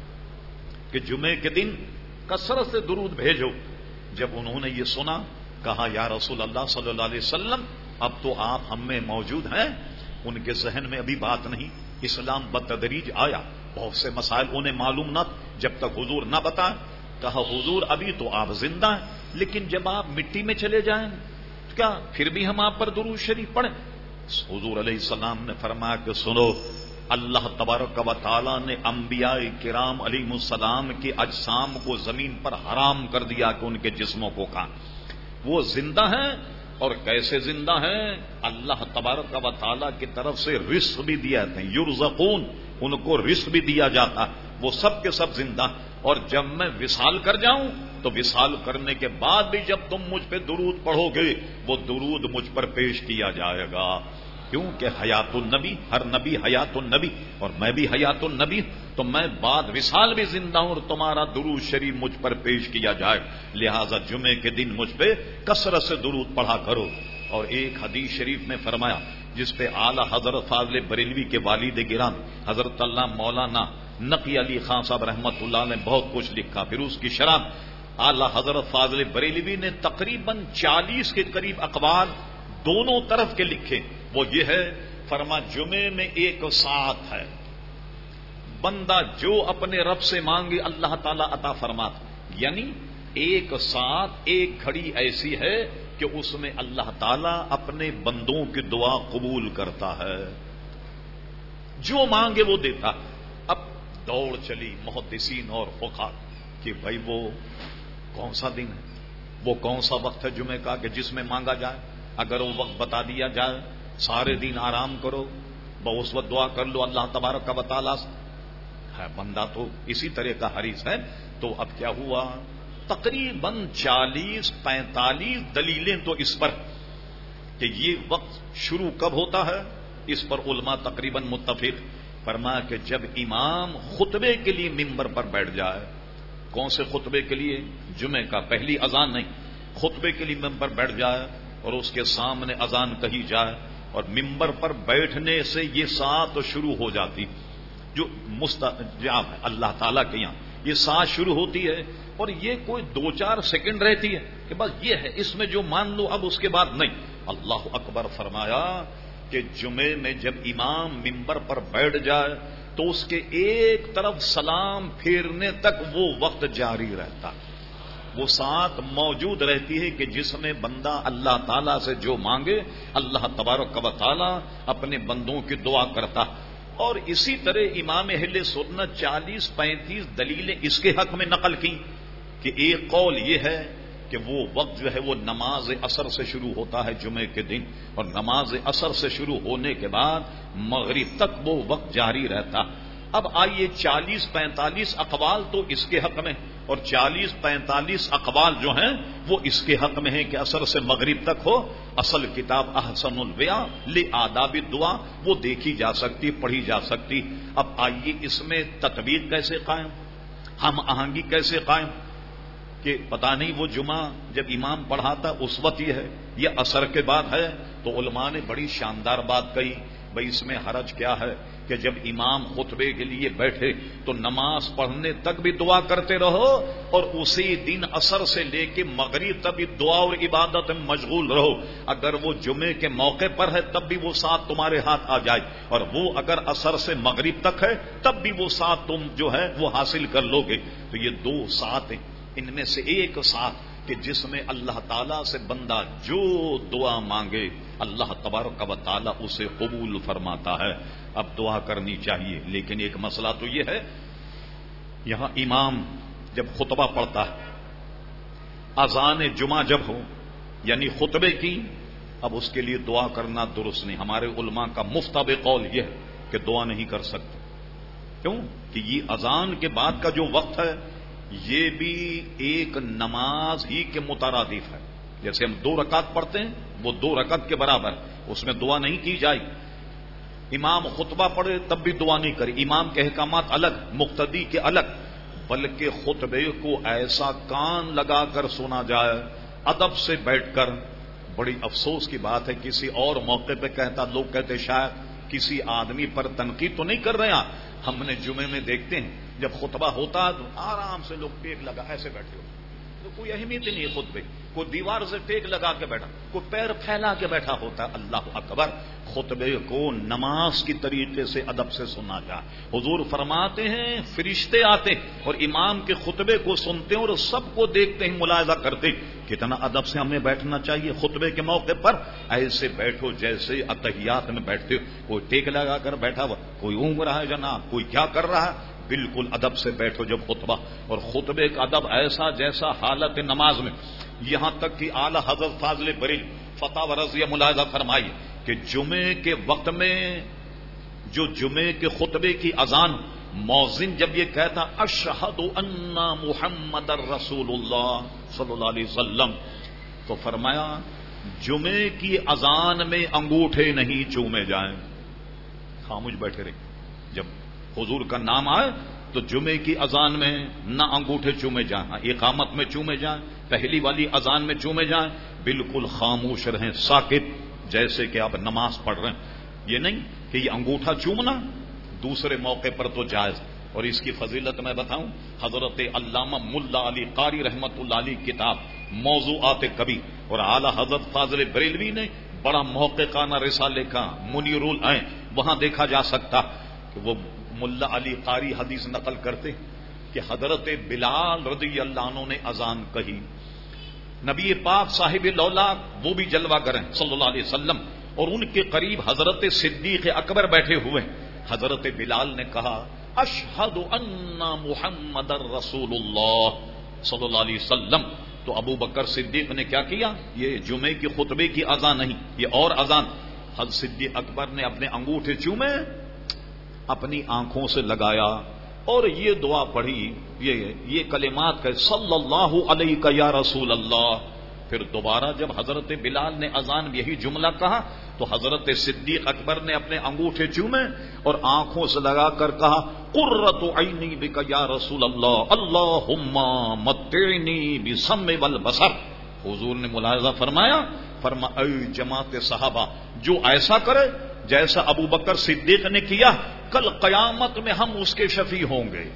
کہ جمعے کے دن کثرت سے درود بھیجو. جب انہوں نے یہ سنا کہا یا رسول اللہ صلی اللہ علیہ وسلم اب تو آپ ہم میں موجود ہیں. ان کے ذہن میں ابھی بات نہیں، اسلام بتدریج آیا، بہت سے مسائل انہیں معلوم نہ جب تک حضور نہ بتائیں. کہا حضور ابھی تو آپ زندہ ہیں، لیکن جب آپ مٹی میں چلے جائیں کیا پھر بھی ہم آپ پر درود شریف پڑھیں؟ حضور علیہ السلام نے فرمایا کہ سنو، اللہ تبارک و تعالی نے انبیاء کرام علیہ السلام کے اجسام کو زمین پر حرام کر دیا کہ ان کے جسموں کو کھائیں. وہ زندہ ہیں، اور کیسے زندہ ہیں؟ اللہ تبارک و تعالی کی طرف سے رزق بھی دیا جاتا ہے، یرزقون، ان کو رزق بھی دیا جاتا ہے. وہ سب کے سب زندہ. اور جب میں وصال کر جاؤں تو وصال کرنے کے بعد بھی جب تم مجھ پہ درود پڑھو گے وہ درود مجھ پر پیش کیا جائے گا، کیونکہ حیات النبی، ہر نبی حیات النبی، اور میں بھی حیات النبی. تو میں بعد وصال بھی زندہ ہوں اور تمہارا درود شریف مجھ پر پیش کیا جائے. لہذا جمعے کے دن مجھ پہ کثرت سے درود پڑھا کرو. اور ایک حدیث شریف میں فرمایا جس پہ اعلی حضرت فاضل بریلوی کے والد گرام حضرت اللہ مولانا نقی علی خان صاحب رحمت اللہ نے بہت کچھ لکھا. پھر اس کی شرح اعلی حضرت فاضل بریلوی نے تقریباً 40 کے قریب اقوال دونوں طرف کے لکھے. وہ یہ ہے، فرما جمعے میں ایک ساعت ہے، بندہ جو اپنے رب سے مانگے اللہ تعالیٰ عطا فرماتا. یعنی ایک ساعت، ایک گھڑی ایسی ہے کہ اس میں اللہ تعالیٰ اپنے بندوں کی دعا قبول کرتا ہے، جو مانگے وہ دیتا. اب دوڑ چلی محدثین اور فقہاء کہ بھائی وہ کون سا دن ہے، وہ کون سا وقت ہے جمعے کا کہ جس میں مانگا جائے. اگر وہ وقت بتا دیا جائے سارے دن آرام کرو، اس وقت دعا کر لو اللہ تبارک و تعالیٰ ہے. بندہ تو اسی طرح کا حریص ہے. تو اب کیا ہوا، تقریباً 40-45 دلیلیں تو اس پر کہ یہ وقت شروع کب ہوتا ہے، اس پر علماء تقریباً متفق. فرمایا کہ جب امام خطبے کے لیے ممبر پر بیٹھ جائے. کون سے خطبے کے لیے؟ جمعے کا، پہلی اذان نہیں، خطبے کے لیے ممبر بیٹھ جائے اور اس کے سامنے اذان کہی جائے، اور ممبر پر بیٹھنے سے یہ ساعت شروع ہو جاتی جو مستجاب ہے اللہ تعالیٰ کے یہاں. یہ ساعت شروع ہوتی ہے اور یہ کوئی 2-4 سیکنڈ رہتی ہے کہ بس یہ ہے، اس میں جو مان لو اب اس کے بعد نہیں. اللہ اکبر. فرمایا کہ جمعے میں جب امام ممبر پر بیٹھ جائے تو اس کے ایک طرف سلام پھیرنے تک وہ وقت جاری رہتا. وہ ساتھ موجود رہتی ہے کہ جس میں بندہ اللہ تعالیٰ سے جو مانگے اللہ تبارک و تعالیٰ اپنے بندوں کی دعا کرتا. اور اسی طرح امام اہل سنت 40-35 دلیلیں اس کے حق میں نقل کی کہ ایک قول یہ ہے کہ وہ وقت جو ہے وہ نماز عصر سے شروع ہوتا ہے جمعے کے دن، اور نماز عصر سے شروع ہونے کے بعد مغرب تک وہ وقت جاری رہتا. اب آئیے 40-45 اقوال تو اس کے حق میں، اور 40-45 اقوال جو ہیں وہ اس کے حق میں ہیں کہ عصر سے مغرب تک ہو. اصل کتاب احسن البیاں لآداب الدعا وہ دیکھی جا سکتی، پڑھی جا سکتی. اب آئیے اس میں تطبیق کیسے قائم؟ ہم آہنگی کیسے قائم کہ پتہ نہیں وہ جمعہ جب امام پڑھاتا اس وقت یہ ہے، یہ عصر کے بعد ہے، تو علماء نے بڑی شاندار بات کہی، بھئی اس میں حرج کیا ہے کہ جب امام خطبے کے لیے بیٹھے تو نماز پڑھنے تک بھی دعا کرتے رہو، اور اسی دن عصر سے لے کے مغرب تک بھی دعا اور عبادت میں مشغول رہو۔ اگر وہ جمعے کے موقع پر ہے تب بھی وہ ساتھ تمہارے ہاتھ آ جائے، اور وہ اگر عصر سے مغرب تک ہے تب بھی وہ ساتھ تم جو ہے وہ حاصل کر لو گے۔ تو یہ دو ساتھ ہیں، ان میں سے ایک ساتھ کہ جس میں اللہ تعالیٰ سے بندہ جو دعا مانگے اللہ تبارک و تعالیٰ اسے قبول فرماتا ہے۔ اب دعا کرنی چاہیے، لیکن ایک مسئلہ تو یہ ہے، یہاں امام جب خطبہ پڑھتا ہے، اذان جمعہ جب ہو یعنی خطبے کی، اب اس کے لیے دعا کرنا درست نہیں۔ ہمارے علماء کا مفتب قول یہ ہے کہ دعا نہیں کر سکتے۔ کیوں؟ کہ یہ اذان کے بعد کا جو وقت ہے یہ بھی ایک نماز ہی کے مترادف ہے، جیسے ہم 2 رکعت پڑھتے ہیں وہ 2 رکعت کے برابر، اس میں دعا نہیں کی جائے۔ امام خطبہ پڑھے تب بھی دعا نہیں کرے، امام کے احکامات الگ، مقتدی کے الگ، بلکہ خطبے کو ایسا کان لگا کر سنا جائے ادب سے بیٹھ کر۔ بڑی افسوس کی بات ہے، کسی اور موقع پہ کہتا لوگ کہتے شاید کسی آدمی پر تنقید تو نہیں کر رہے ہیں، ہم نے جمعے میں دیکھتے ہیں جب خطبہ ہوتا ہے تو آرام سے لوگ ٹیک لگا ایسے بیٹھے ہو، تو کوئی اہمیت نہیں ہے خطبے، کوئی دیوار سے ٹیک لگا کے بیٹھا، کوئی پیر پھیلا کے بیٹھا ہوتا ہے۔ اللہ اکبر، خطبے کو نماز کی طریقے سے ادب سے سنا جائے۔ حضور فرماتے ہیں فرشتے آتے اور امام کے خطبے کو سنتے ہیں اور سب کو دیکھتے ہیں، ملاحظہ کرتے ہیں کتنا ادب سے ہمیں بیٹھنا چاہیے۔ خطبے کے موقع پر ایسے بیٹھو جیسے اتحیات میں بیٹھتے ہو، کوئی ٹیک لگا کر بیٹھا ہوا، کوئی اونگ رہا ہے جناب، کوئی کیا کر رہا ہے، بالکل ادب سے بیٹھو جب خطبہ۔ اور خطبے کا ادب ایسا جیسا حالت نماز میں، یہاں تک کہ اعلی حضرت فاضل بریلوی فتاوی رضیہ ملاحظہ فرمائیے کہ جمعے کے وقت میں جو جمعے کے خطبے کی اذان، مؤذن جب یہ کہتا اشہد ان محمد رسول اللہ صلی اللہ علیہ وسلم، تو فرمایا جمعے کی اذان میں انگوٹھے نہیں چومے جائیں، خاموش بیٹھے رہے۔ جب حضور کا نام آئے تو جمعے کی اذان میں نہ انگوٹھے چومے جائیں، اقامت میں چومے جائیں، پہلی والی اذان میں چومے جائیں، بالکل خاموش رہیں، ساکت، جیسے کہ آپ نماز پڑھ رہے ہیں۔ یہ نہیں کہ یہ انگوٹھا چومنا دوسرے موقع پر تو جائز، اور اس کی فضیلت میں بتاؤں، حضرت علامہ ملا علی قاری رحمت اللہ علیہ کتاب موضوعات کبیر اور اعلی حضرت فاضل بریلوی نے بڑا محققانہ رسالہ لکھا منیر العین، وہاں دیکھا جا سکتا کہ وہ ملا علی قاری حدیث نقل کرتے کہ حضرت بلال رضی اللہ عنہ نے اذان کہی، نبی پاک صاحب لولاک وہ بھی جلوہ گر ہیں صلی اللہ علیہ وسلم، اور ان کے قریب حضرت صدیق اکبر بیٹھے ہوئے، حضرت بلال نے کہا اشہد ان محمد رسول اللہ صلی اللہ علیہ وسلم، تو ابو بکر صدیق نے کیا کیا، یہ جمعے کی خطبے کی اذان نہیں، یہ اور اذان، حضرت صدیق اکبر نے اپنے انگوٹھے چومے، اپنی آنکھوں سے لگایا اور یہ دعا پڑھی، یہ کلمات کہ صلی اللہ علیہ یا رسول اللہ۔ پھر دوبارہ جب حضرت بلال نے اذان میں یہی جملہ کہا تو حضرت صدیق اکبر نے اپنے انگوٹھے چومے اور آنکھوں سے لگا کر کہا قرۃ عینی بک یا رسول اللہ اللہم متعنی بالسمع والبصر۔ حضور نے ملاحظہ فرمایا اے جماعت صحابہ، جو ایسا کرے جیسا ابو بکر صدیق نے کیا، کل قیامت میں ہم اس کے شفیع ہوں گے،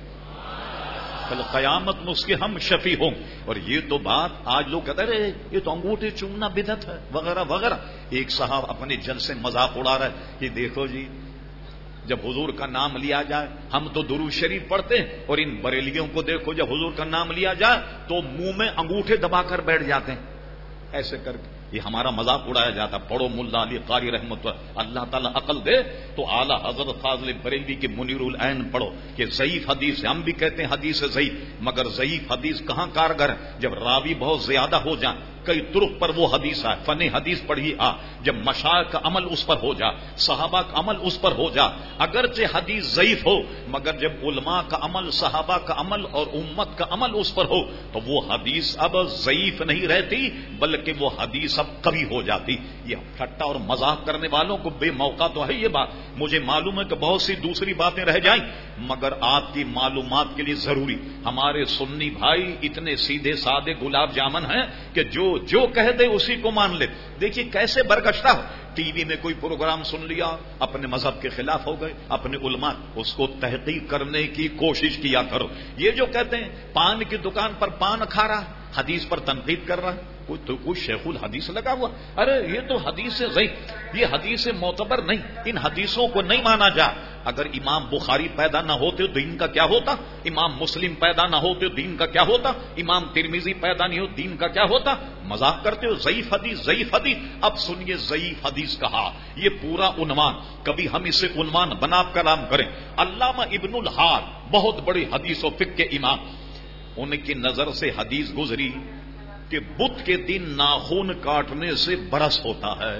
کل قیامت میں اس کے ہم شفیع ہوں۔ اور یہ تو بات آج لوگ کہتے رہے یہ تو انگوٹھے چومنا بدعت ہے وغیرہ وغیرہ۔ ایک صاحب اپنے جل سے مذاق اڑا رہا ہے کہ دیکھو جی جب حضور کا نام لیا جائے ہم تو درود شریف پڑھتے ہیں، اور ان بریلیوں کو دیکھو جب حضور کا نام لیا جائے تو منہ میں انگوٹھے دبا کر بیٹھ جاتے ہیں ایسے کر کے، یہ ہمارا مذاق اڑایا جاتا۔ پڑھو ملا علی قاری رحمت اللہ تعالیٰ عقل دے تو اعلی حضرت فاضل بریلوی کی منیر العین پڑھو کہ ضعیف حدیث ہے، ہم بھی کہتے ہیں حدیث ہے ضعیف، مگر ضعیف حدیث کہاں کارگر ہے، جب راوی بہت زیادہ ہو جائیں کئی طرق پر وہ حدیث ہے، فن حدیث پڑھی جب مشائخ کا عمل اس پر ہو جا، صحابہ کا عمل اس پر ہو جا، اگرچہ حدیث ضعیف ہو مگر جب علماء کا عمل، صحابہ کا عمل اور امت کا عمل اس پر ہو تو وہ حدیث اب ضعیف نہیں رہتی بلکہ وہ حدیث اب قوی ہو جاتی۔ یہ ٹھٹا اور مذاق کرنے والوں کو بے موقع تو ہے یہ بات، مجھے معلوم ہے کہ بہت سی دوسری باتیں رہ جائیں مگر آپ کی معلومات کے لیے ضروری، ہمارے سنی بھائی اتنے سیدھے سادے گلاب جامن ہیں کہ جو کہہ دے اسی کو مان لے۔ دیکھیے کیسے برگشتہ ہو، ٹی وی میں کوئی پروگرام سن لیا، اپنے مذہب کے خلاف ہو گئے، اپنے علماء اس کو تحقیق کرنے کی کوشش کیا کرو۔ یہ جو کہتے ہیں پان کی دکان پر پان کھا رہا، حدیث پر تنقید کر رہا ہے، کوئی شیخ الحدیث لگا ہوا، ارے یہ تو حدیث ضعیف، یہ حدیث معتبر نہیں، ان حدیثوں کو نہیں مانا جا۔ اگر امام بخاری پیدا نہ ہوتے دین کا کیا ہوتا، امام مسلم پیدا نہ ہوتے دین کا کیا ہوتا، امام ترمذی پیدا نہیں ہو دین کا کیا ہوتا؟ مذاق کرتے ہو، ضعیف حدیث ضعیف حدیث۔ اب سنیے ضعیف حدیث کہا، یہ پورا عنوان، کبھی ہم اسے عنوان بنا کلام کریں۔ علامہ ابن الحاج بہت بڑے حدیث و فقہ کے امام، ان کی نظر سے حدیث گزری کہ بدھ کے دن ناخن کاٹنے سے برس ہوتا ہے،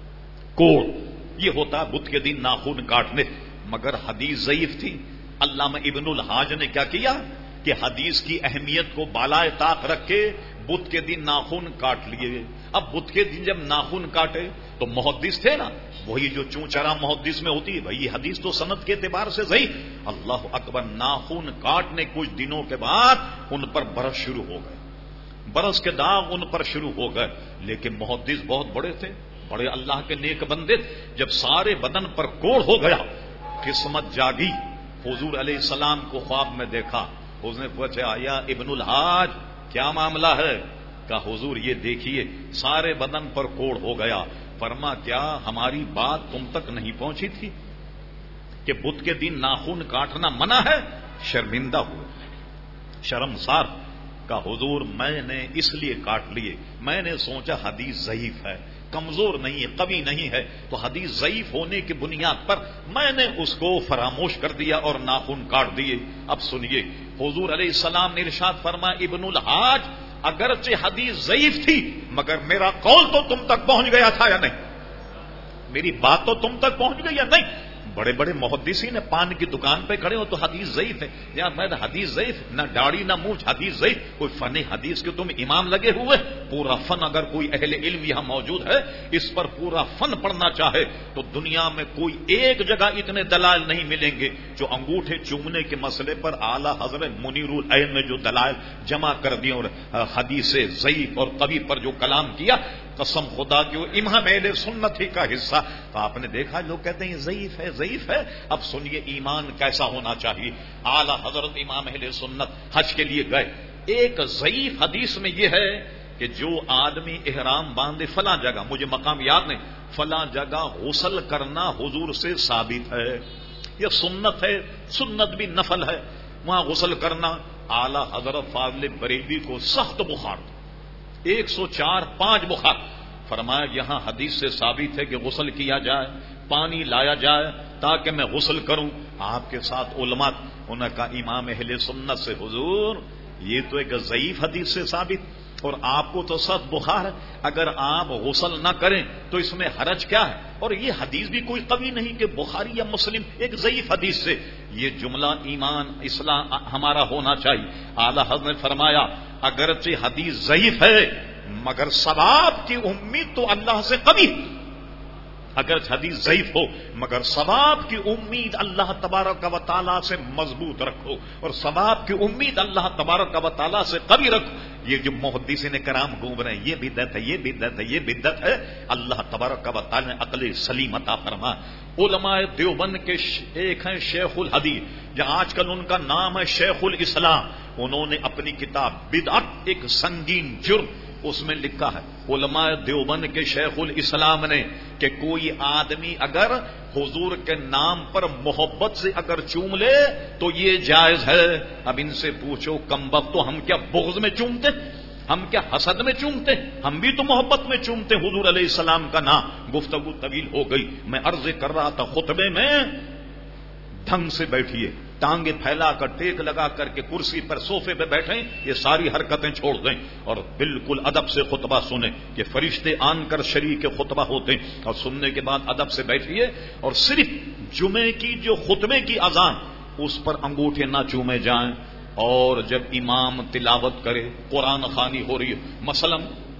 کوڑ یہ ہوتا ہے بدھ کے دن ناخن کاٹنے، مگر حدیث ضعیف تھی۔ علامہ ابن الحاج نے کیا کیا کہ حدیث کی اہمیت کو بالائے طاق رکھ کے بدھ کے دن ناخن کاٹ لیے۔ اب بدھ کے دن جب ناخن کاٹے تو محدث تھے نا، وہی جو چونچرا محدث میں ہوتی ہے، بھائی حدیث تو سند کے اعتبار سے ضعیف۔ اللہ اکبر، ناخن کاٹنے کچھ دنوں کے بعد ان پر برس شروع ہو گئے، برس کے داغ ان پر شروع ہو گئے، لیکن محدث بہت بڑے تھے، بڑے اللہ کے نیک بندے۔ جب سارے بدن پر کوڑ ہو گیا، قسمت جاگی، حضور علیہ السلام کو خواب میں دیکھا، حضور نے پوچھا یا ابن الحاج کیا معاملہ ہے؟ کہا حضور یہ دیکھیے سارے بدن پر کوڑ ہو گیا۔ فرما کیا ہماری بات تم تک نہیں پہنچی تھی کہ بدھ کے دن ناخن کاٹنا منع ہے؟ شرمندہ ہوئے، شرمسار۔ کا حضور میں نے اس لیے کاٹ لیے، میں نے سوچا حدیث ضعیف ہے، کمزور نہیں ہے، قوی نہیں ہے، تو حدیث ضعیف ہونے کی بنیاد پر میں نے اس کو فراموش کر دیا اور ناخن کاٹ دیے۔ اب سنیے حضور علیہ السلام نے ارشاد فرمایا ابن الحاج اگرچہ حدیث ضعیف تھی مگر میرا قول تو تم تک پہنچ گیا تھا یا نہیں؟ میری بات تو تم تک پہنچ گئی یا نہیں؟ بڑے بڑے محدثین نے پان کی دکان پہ کھڑے ہو تو حدیث ضعیف ہے، یار میں حدیث ضعیف، نہ داڑھی نہ مونچھ، حدیث ضعیف۔ کوئی فن حدیث کے تم امام لگے ہوئے، پورا فن اگر کوئی اہل علم یہاں موجود ہے اس پر پورا فن پڑھنا چاہے تو دنیا میں کوئی ایک جگہ اتنے دلائل نہیں ملیں گے جو انگوٹھے چومنے کے مسئلے پر اعلی حضرت منیر العین نے جو دلائل جمع کر دیے اور حدیث ضعیف اور قوی پر جو کلام کیا، قسم خدا کی وہ امام اہل سنت ہی کا حصہ۔ تو آپ نے دیکھا لوگ کہتے ہیں ضعیف ہے ضعیف ہے۔ اب سنیے ایمان کیسا ہونا چاہیے۔ اعلی حضرت امام اہل سنت حج کے لیے گئے، ایک ضعیف حدیث میں یہ ہے کہ جو آدمی احرام باندھے فلاں جگہ، مجھے مقام یاد نہیں، فلاں جگہ غسل کرنا حضور سے ثابت ہے، یہ سنت ہے، سنت بھی نفل ہے، وہاں غسل کرنا۔ اعلی حضرت فاضل بریلوی کو سخت بخار، 104-5 بخار، فرمایا یہاں حدیث سے ثابت ہے کہ غسل کیا جائے، پانی لایا جائے تاکہ میں غسل کروں۔ آپ کے ساتھ علماء، انہوں نے کہا امام اہل سنت سے حضور یہ تو ایک ضعیف حدیث سے ثابت اور آپ کو تو سخت بخار ہے، اگر آپ غسل نہ کریں تو اس میں حرج کیا ہے؟ اور یہ حدیث بھی کوئی قوی نہیں کہ بخاری یا مسلم، ایک ضعیف حدیث سے یہ جملہ ایمان اسلام ہمارا ہونا چاہیے۔ اعلی حضرت نے فرمایا اگرچہ حدیث ضعیف ہے مگر ثواب کی امید تو اللہ سے قوی، اگر حدیث ضعیف ہو مگر ثواب کی امید اللہ تبارک و تعالیٰ سے مضبوط رکھو اور ثواب کی امید اللہ تبارک و تعالیٰ سے قوی رکھو۔ یہ جو محدثین کرام گھوم رہے ہیں یہ بدعت ہے، یہ بدعت ہے، یہ بدعت ہے، اللہ تبارک و تعالیٰ نے عقل سلیم عطا فرما۔ علماء دیوبند کے ایک ہیں شیخ الحدیث، جہاں آج کل ان کا نام ہے شیخ الاسلام، انہوں نے اپنی کتاب بدعت ایک سنگین جرم اس میں لکھا ہے، علماء دیوبند کے شیخ الاسلام نے، کہ کوئی آدمی اگر حضور کے نام پر محبت سے اگر چوم لے تو یہ جائز ہے۔ اب ان سے پوچھو کمبخت، تو ہم کیا بغض میں چومتے، ہم کیا حسد میں چومتے؟ ہم بھی تو محبت میں چومتے حضور علیہ السلام کا نام۔ گفتگو طویل ہو گئی، میں عرض کر رہا تھا خطبے میں ڈھنگ سے بیٹھیے، ٹانگیں پھیلا کر ٹیک لگا کر کے کرسی پر صوفے پہ بیٹھیں، یہ ساری حرکتیں چھوڑ دیں اور بالکل ادب سے خطبہ سنیں کہ فرشتے آن کر شریک خطبہ ہوتے ہیں، اور سننے کے بعد ادب سے بیٹھیے اور صرف جمعے کی جو خطبے کی اذان اس پر انگوٹھے نہ چومے جائیں، اور جب امام تلاوت کرے، قرآن خوانی ہو رہی ہے، مثلا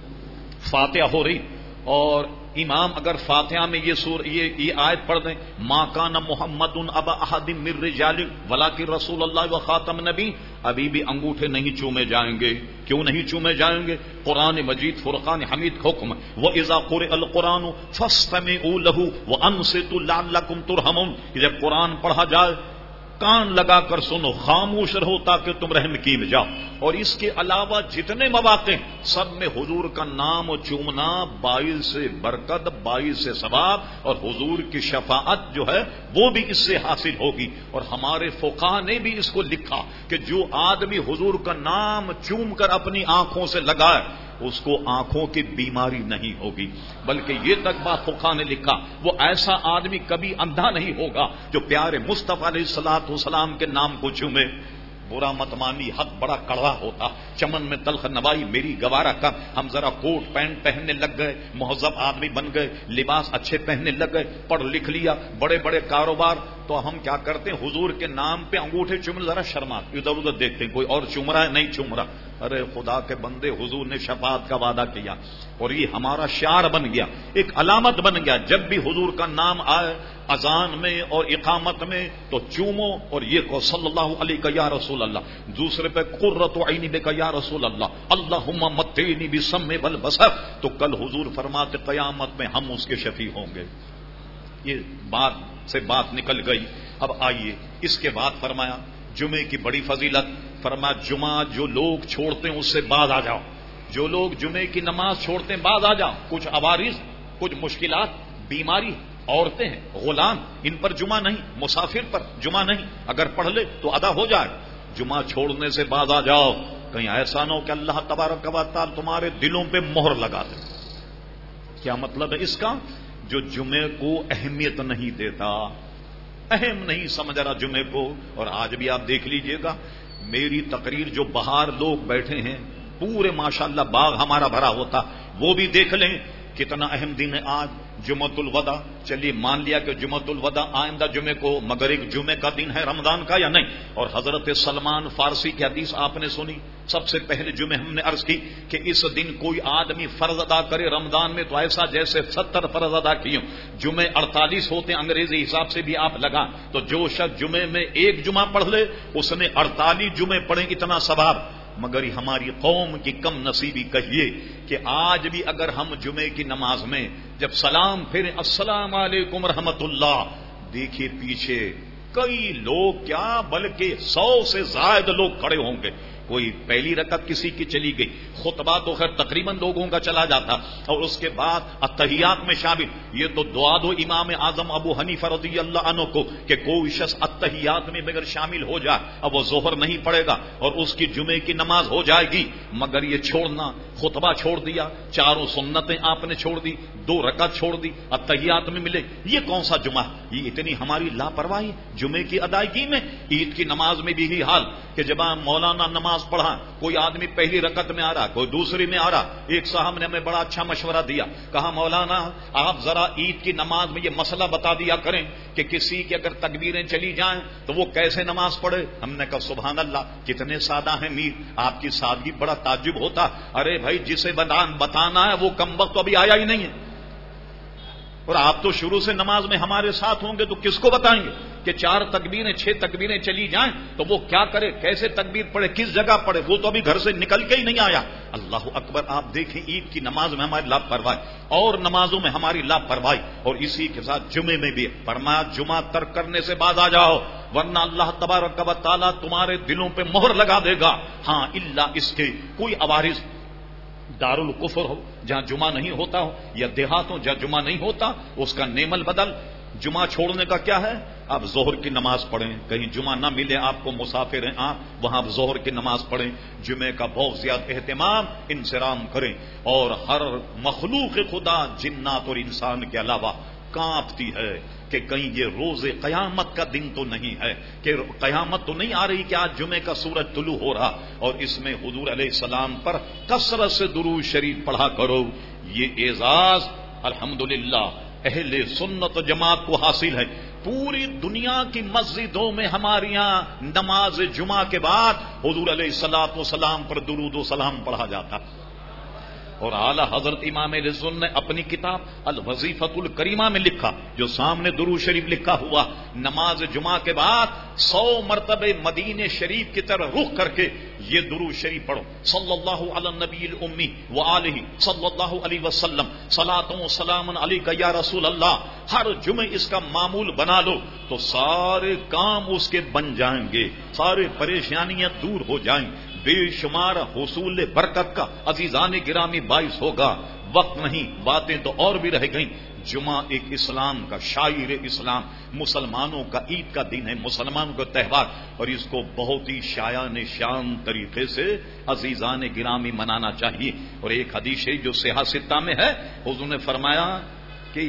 فاتحہ ہو رہی اور امام اگر فاتحہ میں یہ آیت پڑھ دیں، ما کان محمد ابا احد من رجالکم ولکن رسول اللہ و خاتم النبی، ابھی بھی انگوٹھے نہیں چومے جائیں گے۔ کیوں نہیں چومے جائیں گے؟ قرآن مجید فرقان حمید حکم وَإِذَا قُرِئَ الْقُرْآنُ فَاسْتَمِعُوا لَهُ وَأَنصِتُوا لَعَلَّكُمْ تُرْحَمُونَ، کہ جب قرآن پڑھا جائے کان لگا کر سنو، خاموش رہو تاکہ تم رحم کی میں جاؤ۔ اور اس کے علاوہ جتنے مواقع سب میں حضور کا نام چومنا باعث برکت، باعث ثواب، اور حضور کی شفاعت جو ہے وہ بھی اس سے حاصل ہوگی۔ اور ہمارے فقہا نے بھی اس کو لکھا کہ جو آدمی حضور کا نام چوم کر اپنی آنکھوں سے لگائے اس کو آنکھوں کی بیماری نہیں ہوگی، بلکہ یہ تک بات فقہا نے لکھا وہ ایسا آدمی کبھی اندھا نہیں ہوگا جو پیارے مصطفیٰ علیہ الصلوۃ والسلام کے نام کو چومے۔ برا مت مانی، حق بڑا کڑوا ہوتا، چمن میں تلخ نوائی میری گوارا کم، ہم ذرا کوٹ پینٹ پہننے لگ گئے، مہذب آدمی بن گئے، لباس اچھے پہننے لگ گئے، پڑھ لکھ لیا، بڑے بڑے کاروبار، تو ہم کیا کرتے ہیں حضور کے نام پہ انگوٹھے چومنے ذرا شرما، ادھر ادھر دیکھتے ہیں کوئی اور چوم رہا ہے نہیں چوم رہا۔ ارے خدا کے بندے، حضور نے شفاعت کا وعدہ کیا اور یہ ہمارا شعار بن گیا، ایک علامت بن گیا، جب بھی حضور کا نام آئے اذان میں اور اقامت میں تو چومو اور یہ کو صلی اللہ علیہ یا رسول اللہ، دوسرے پہ قرۃ عینی بک یا رسول اللہ، اللہم متعنی بالسمع والبصر، تو کل حضور فرماتے قیامت میں ہم اس کے شفیع ہوں گے۔ یہ بات سے بات نکل گئی۔ اب آئیے اس کے بعد فرمایا جمعے کی بڑی فضیلت، فرمایا جمعہ جو لوگ چھوڑتے ہیں اس سے باز آ جاؤ، جو لوگ جمعے کی نماز چھوڑتے ہیں باز آ جاؤ، کچھ عوارض، کچھ مشکلات، بیماری، عورتیں ہیں، غلام، ان پر جمعہ نہیں، مسافر پر جمعہ نہیں، اگر پڑھ لے تو ادا ہو جائے، جمعہ چھوڑنے سے باز آ جاؤ، کہیں ایسا نہ ہو کہ اللہ تبارک و تعالی تمہارے دلوں پہ مہر لگا دے۔ کیا مطلب ہے اس کا؟ جو جمعے کو اہمیت نہیں دیتا، اہم نہیں سمجھ رہا جمعے کو، اور آج بھی آپ دیکھ لیجئے گا میری تقریر جو باہر لوگ بیٹھے ہیں پورے ماشاءاللہ باغ ہمارا بھرا ہوتا، وہ بھی دیکھ لیں کتنا اہم دن ہے آج جمعۃ الوداع۔ چلیے مان لیا کہ جمعۃ الوداع آئندہ جمعے کو، مگر ایک جمعے کا دن ہے رمضان کا یا نہیں؟ اور حضرت سلمان فارسی کی حدیث آپ نے سنی، سب سے پہلے جمعے ہم نے عرض کی کہ اس دن کوئی آدمی فرض ادا کرے رمضان میں تو ایسا جیسے 70 فرض ادا کیوں، جمعے 48 ہوتے ہیں انگریزی حساب سے بھی آپ لگا، تو جو شخص جمعے میں ایک جمعہ پڑھ لے اس نے 48 جمعے پڑھیں، اتنا ثواب۔ مگر ہماری قوم کی کم نصیبی کہیے کہ آج بھی اگر ہم جمعے کی نماز میں جب سلام پھریں السلام علیکم رحمت اللہ، دیکھیے پیچھے کئی لوگ کیا بلکہ 100 سے زائد لوگ کھڑے ہوں گے، کوئی پہلی رکعت کسی کی چلی گئی، خطبہ تو خیر تقریباً لوگوں کا چلا جاتا، اور اس کے بعد اتحیات میں شامل، یہ تو دعا دو امام اعظم ابو حنیفہ رضی اللہ عنہ کو کہ کوئی شخص اتحیات میں بغیر شامل ہو جائے اب وہ ظہر نہیں پڑے گا اور اس کی جمعے کی نماز ہو جائے گی۔ مگر یہ چھوڑنا، خطبہ چھوڑ دیا، چاروں سنتیں آپ نے چھوڑ دی، 2 رکعت چھوڑ دی، اتحیات میں ملے، یہ کون سا جمعہ؟ یہ اتنی ہماری لاپرواہی جمعے کی ادائیگی میں۔ عید کی نماز میں بھی یہی حال کہ جب مولانا نماز پڑھا، کوئی آدمی پہلی رکعت میں آ رہا، کوئی دوسری میں آ رہا، ایک صاحب نے ہمیں بڑا اچھا مشورہ دیا، کہا مولانا آپ ذرا عید کی نماز میں یہ مسئلہ بتا دیا کریں کہ کسی کی اگر تکبیریں چلی جائیں تو وہ کیسے نماز پڑھے۔ ہم نے کہا سبحان اللہ کتنے سادہ ہیں میر، آپ کی سادگی بڑا تعجب ہوتا۔ ارے بھائی جسے بتانا ہے وہ کم وقت تو ابھی آیا ہی نہیں ہے، اور آپ تو شروع سے نماز میں ہمارے ساتھ ہوں گے تو کس کو بتائیں گے کہ 4 تکبیریں 6 تکبیریں چلی جائیں تو وہ کیا کرے، کیسے تکبیر پڑھے، کس جگہ پڑھے، وہ تو ابھی گھر سے نکل کے ہی نہیں آیا۔ اللہ اکبر، آپ دیکھیں عید کی نماز میں ہماری لاپرواہی اور نمازوں میں ہماری لاپرواہی، اور اسی کے ساتھ جمعے میں بھی فرمایا جمعہ ترک کرنے سے باز آ جاؤ ورنہ اللہ تبارک و تعالیٰ تمہارے دلوں پہ مہر لگا دے گا۔ ہاں الا اس کے کوئی عوارض، دارالکفر ہو جہاں جمعہ نہیں ہوتا ہو، یا دیہات ہو جہاں جمعہ نہیں ہوتا، اس کا نعم البدل۔ جمعہ چھوڑنے کا کیا ہے؟ آپ ظہر کی نماز پڑھیں، کہیں جمعہ نہ ملے آپ کو، مسافر ہیں آپ، وہاں آپ ظہر کی نماز پڑھیں، جمعے کا بہت زیادہ اہتمام انصرام کریں، اور ہر مخلوق خدا جنات اور انسان کے علاوہ کانپتی ہے کہ کہیں یہ روز قیامت کا دن تو نہیں ہے، کہ قیامت تو نہیں آ رہی کہ آج جمعے کا سورج طلوع ہو رہا اور اس میں حضور علیہ السلام پر کثرت سے درود شریف پڑھا کرو۔ یہ اعزاز الحمدللہ اہل سنت و جماعت کو حاصل ہے۔ پوری دنیا کی مسجدوں میں ہمارے یہاں نماز جمعہ کے بعد حضور علیہ الصلوۃ والسلام پر درود و سلام پڑھا جاتا، اور اعلی حضرت امام اہل سنت نے اپنی کتاب الوظیفۃ الکریمہ میں لکھا، جو سامنے درود شریف لکھا ہوا، نماز جمعہ کے بعد 100 مرتبہ مدینے شریف کی طرف رخ کر کے یہ درود شریف پڑھو، صلی اللہ علی النبی الامی وآلہ صلی اللہ علیہ وسلم، صلاۃ و سلام علیک یا رسول اللہ۔ ہر جمعے اس کا معمول بنا لو تو سارے کام اس کے بن جائیں گے، سارے پریشانیاں دور ہو جائیں، بے شمار حصول برکت کا عزیزان گرامی باعث ہوگا۔ وقت نہیں، باتیں تو اور بھی رہ گئیں۔ جمعہ ایک اسلام کا شاعر اسلام، مسلمانوں کا عید کا دن ہے، مسلمانوں کا تہوار، اور اس کو بہت ہی شایان شان طریقے سے عزیزان گرامی منانا چاہیے۔ اور ایک حدیث شریف جو صحیح ستہ میں ہے، حضور نے فرمایا کہ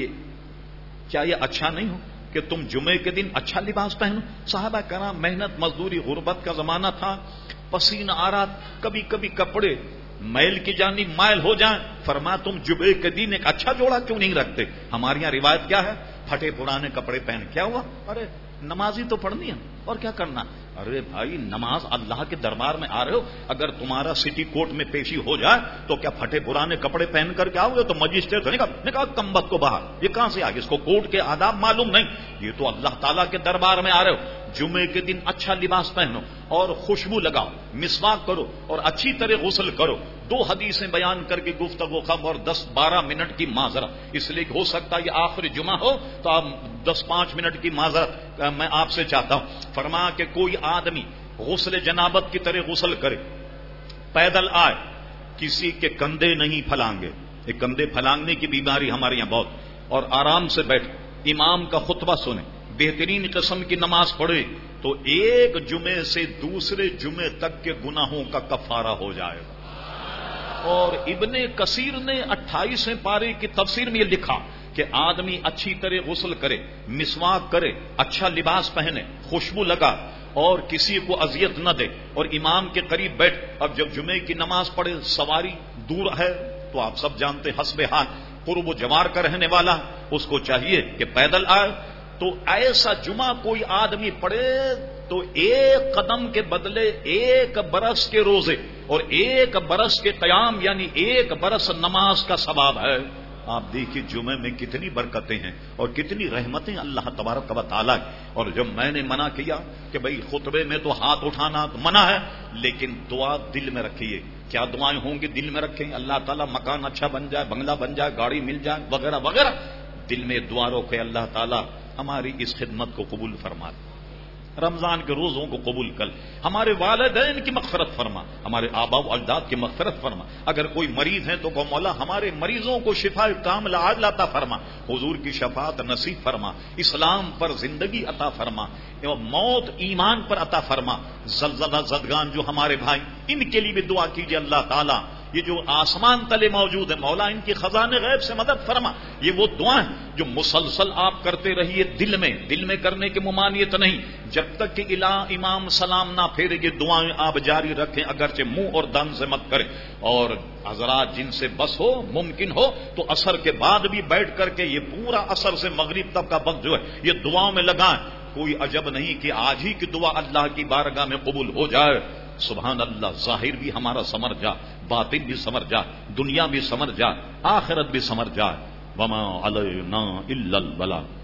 کیا یہ اچھا نہیں ہو کہ تم جمعے کے دن اچھا لباس پہنو؟ صحابہ کرام، محنت مزدوری غربت کا زمانہ تھا، پسینہ آ رہا، کبھی کبھی کپڑے میل کی جانب مائل ہو جائیں، فرمایا تم جمعے کے دن ایک اچھا جوڑا کیوں نہیں رکھتے؟ ہمارے یہاں روایت کیا ہے؟ پھٹے پرانے کپڑے پہن کیا ہوا؟ ارے نماز ہی تو پڑھنی ہے اور کیا کرنا؟ ارے بھائی نماز اللہ کے دربار میں آ رہے ہو، اگر تمہارا سٹی کورٹ میں پیشی ہو جائے تو کیا پھٹے پرانے کپڑے پہن کر کے آؤ گے؟ تو مجسٹریٹ نے کہا کمبخت کو باہر، یہ کہاں سے آ گیا؟ اس کو کورٹ کے آداب معلوم نہیں، یہ تو اللہ تعالیٰ کے دربار میں آ رہے ہو۔ جمعے کے دن اچھا لباس پہنو اور خوشبو لگاؤ، مسواک کرو اور اچھی طرح غسل کرو۔ 2 حدیثیں بیان کر کے گفتگو کم اور 10-12 منٹ کی معذرت، اس لیے ہو سکتا ہے یہ آخری جمعہ ہو تو آپ 10-5 منٹ کی معذرت میں آپ سے چاہتا ہوں۔ فرمایا کہ کوئی آدمی غسل جنابت کی طرح غسل کرے، پیدل آئے، کسی کے کندھے نہیں پھلانگے، یہ کندھے پھلانگنے کی بیماری ہمارے یہاں بہت، اور آرام سے بیٹھ امام کا خطبہ سنے، بہترین قسم کی نماز پڑھے تو ایک جمعے سے دوسرے جمعے تک کے گناہوں کا کفارہ ہو جائے گا۔ اور ابن کثیر نے 28ویں پارے کی تفسیر میں یہ لکھا کہ آدمی اچھی طرح غسل کرے، مسواک کرے، اچھا لباس پہنے، خوشبو لگا اور کسی کو اذیت نہ دے اور امام کے قریب بیٹھ۔ اب جب جمعے کی نماز پڑھے، سواری دور ہے تو آپ سب جانتے حسب حال قرب و جوار کا رہنے والا، اس کو چاہیے کہ پیدل آئے، تو ایسا جمعہ کوئی آدمی پڑھے تو 1 قدم کے بدلے 1 برس کے روزے اور 1 برس کے قیام، یعنی 1 برس نماز کا ثواب ہے۔ آپ دیکھیے جمعے میں کتنی برکتیں ہیں اور کتنی رحمتیں اللہ تبارک و تعالیٰ۔ اور جب میں نے منع کیا کہ بھئی خطبے میں تو ہاتھ اٹھانا تو منع ہے، لیکن دعا دل میں رکھیے۔ کیا دعائیں ہوں گی؟ دل میں رکھیں، اللہ تعالیٰ مکان اچھا بن جائے، بنگلہ بن جائے، گاڑی مل جائے وغیرہ وغیرہ، دل میں دعا رکھے، اللہ تعالیٰ ہماری اس خدمت کو قبول فرما، رمضان کے روزوں کو قبول کر، ہمارے والدین کی مغفرت فرما، ہمارے آباء و اجداد کی مغفرت فرما، اگر کوئی مریض ہے تو کو مولا ہمارے مریضوں کو شفا کاملہ عاجلہ عطا فرما، حضور کی شفاعت نصیب فرما، اسلام پر زندگی عطا فرما، موت ایمان پر عطا فرما۔ زلزلہ زدگان جو ہمارے بھائی، ان کے لیے بھی دعا کیجیے، اللہ تعالیٰ یہ جو آسمان تلے موجود ہے مولا ان کی خزانے غیب سے مدد فرما۔ یہ وہ دعائیں جو مسلسل آپ کرتے رہیے، دل میں کرنے کی ممانعت نہیں، جب تک کہ امام سلام نہ پھیرے، یہ دعائیں آپ جاری رکھیں، اگرچہ منہ اور دم سے مت کریں۔ اور حضرات جن سے بس ہو، ممکن ہو تو عصر کے بعد بھی بیٹھ کر کے یہ پورا عصر سے مغرب تک کا وقت جو ہے یہ دعاؤں میں لگائیں۔ کوئی عجب نہیں کہ آج ہی کی دعا اللہ کی بارگاہ میں قبول ہو جائے۔ سبحان اللہ، ظاہر بھی ہمارا سمر جا، باطن بھی سمر جا، دنیا بھی سمر جا، آخرت بھی سمر جا۔ وما علینا الا البلاغ۔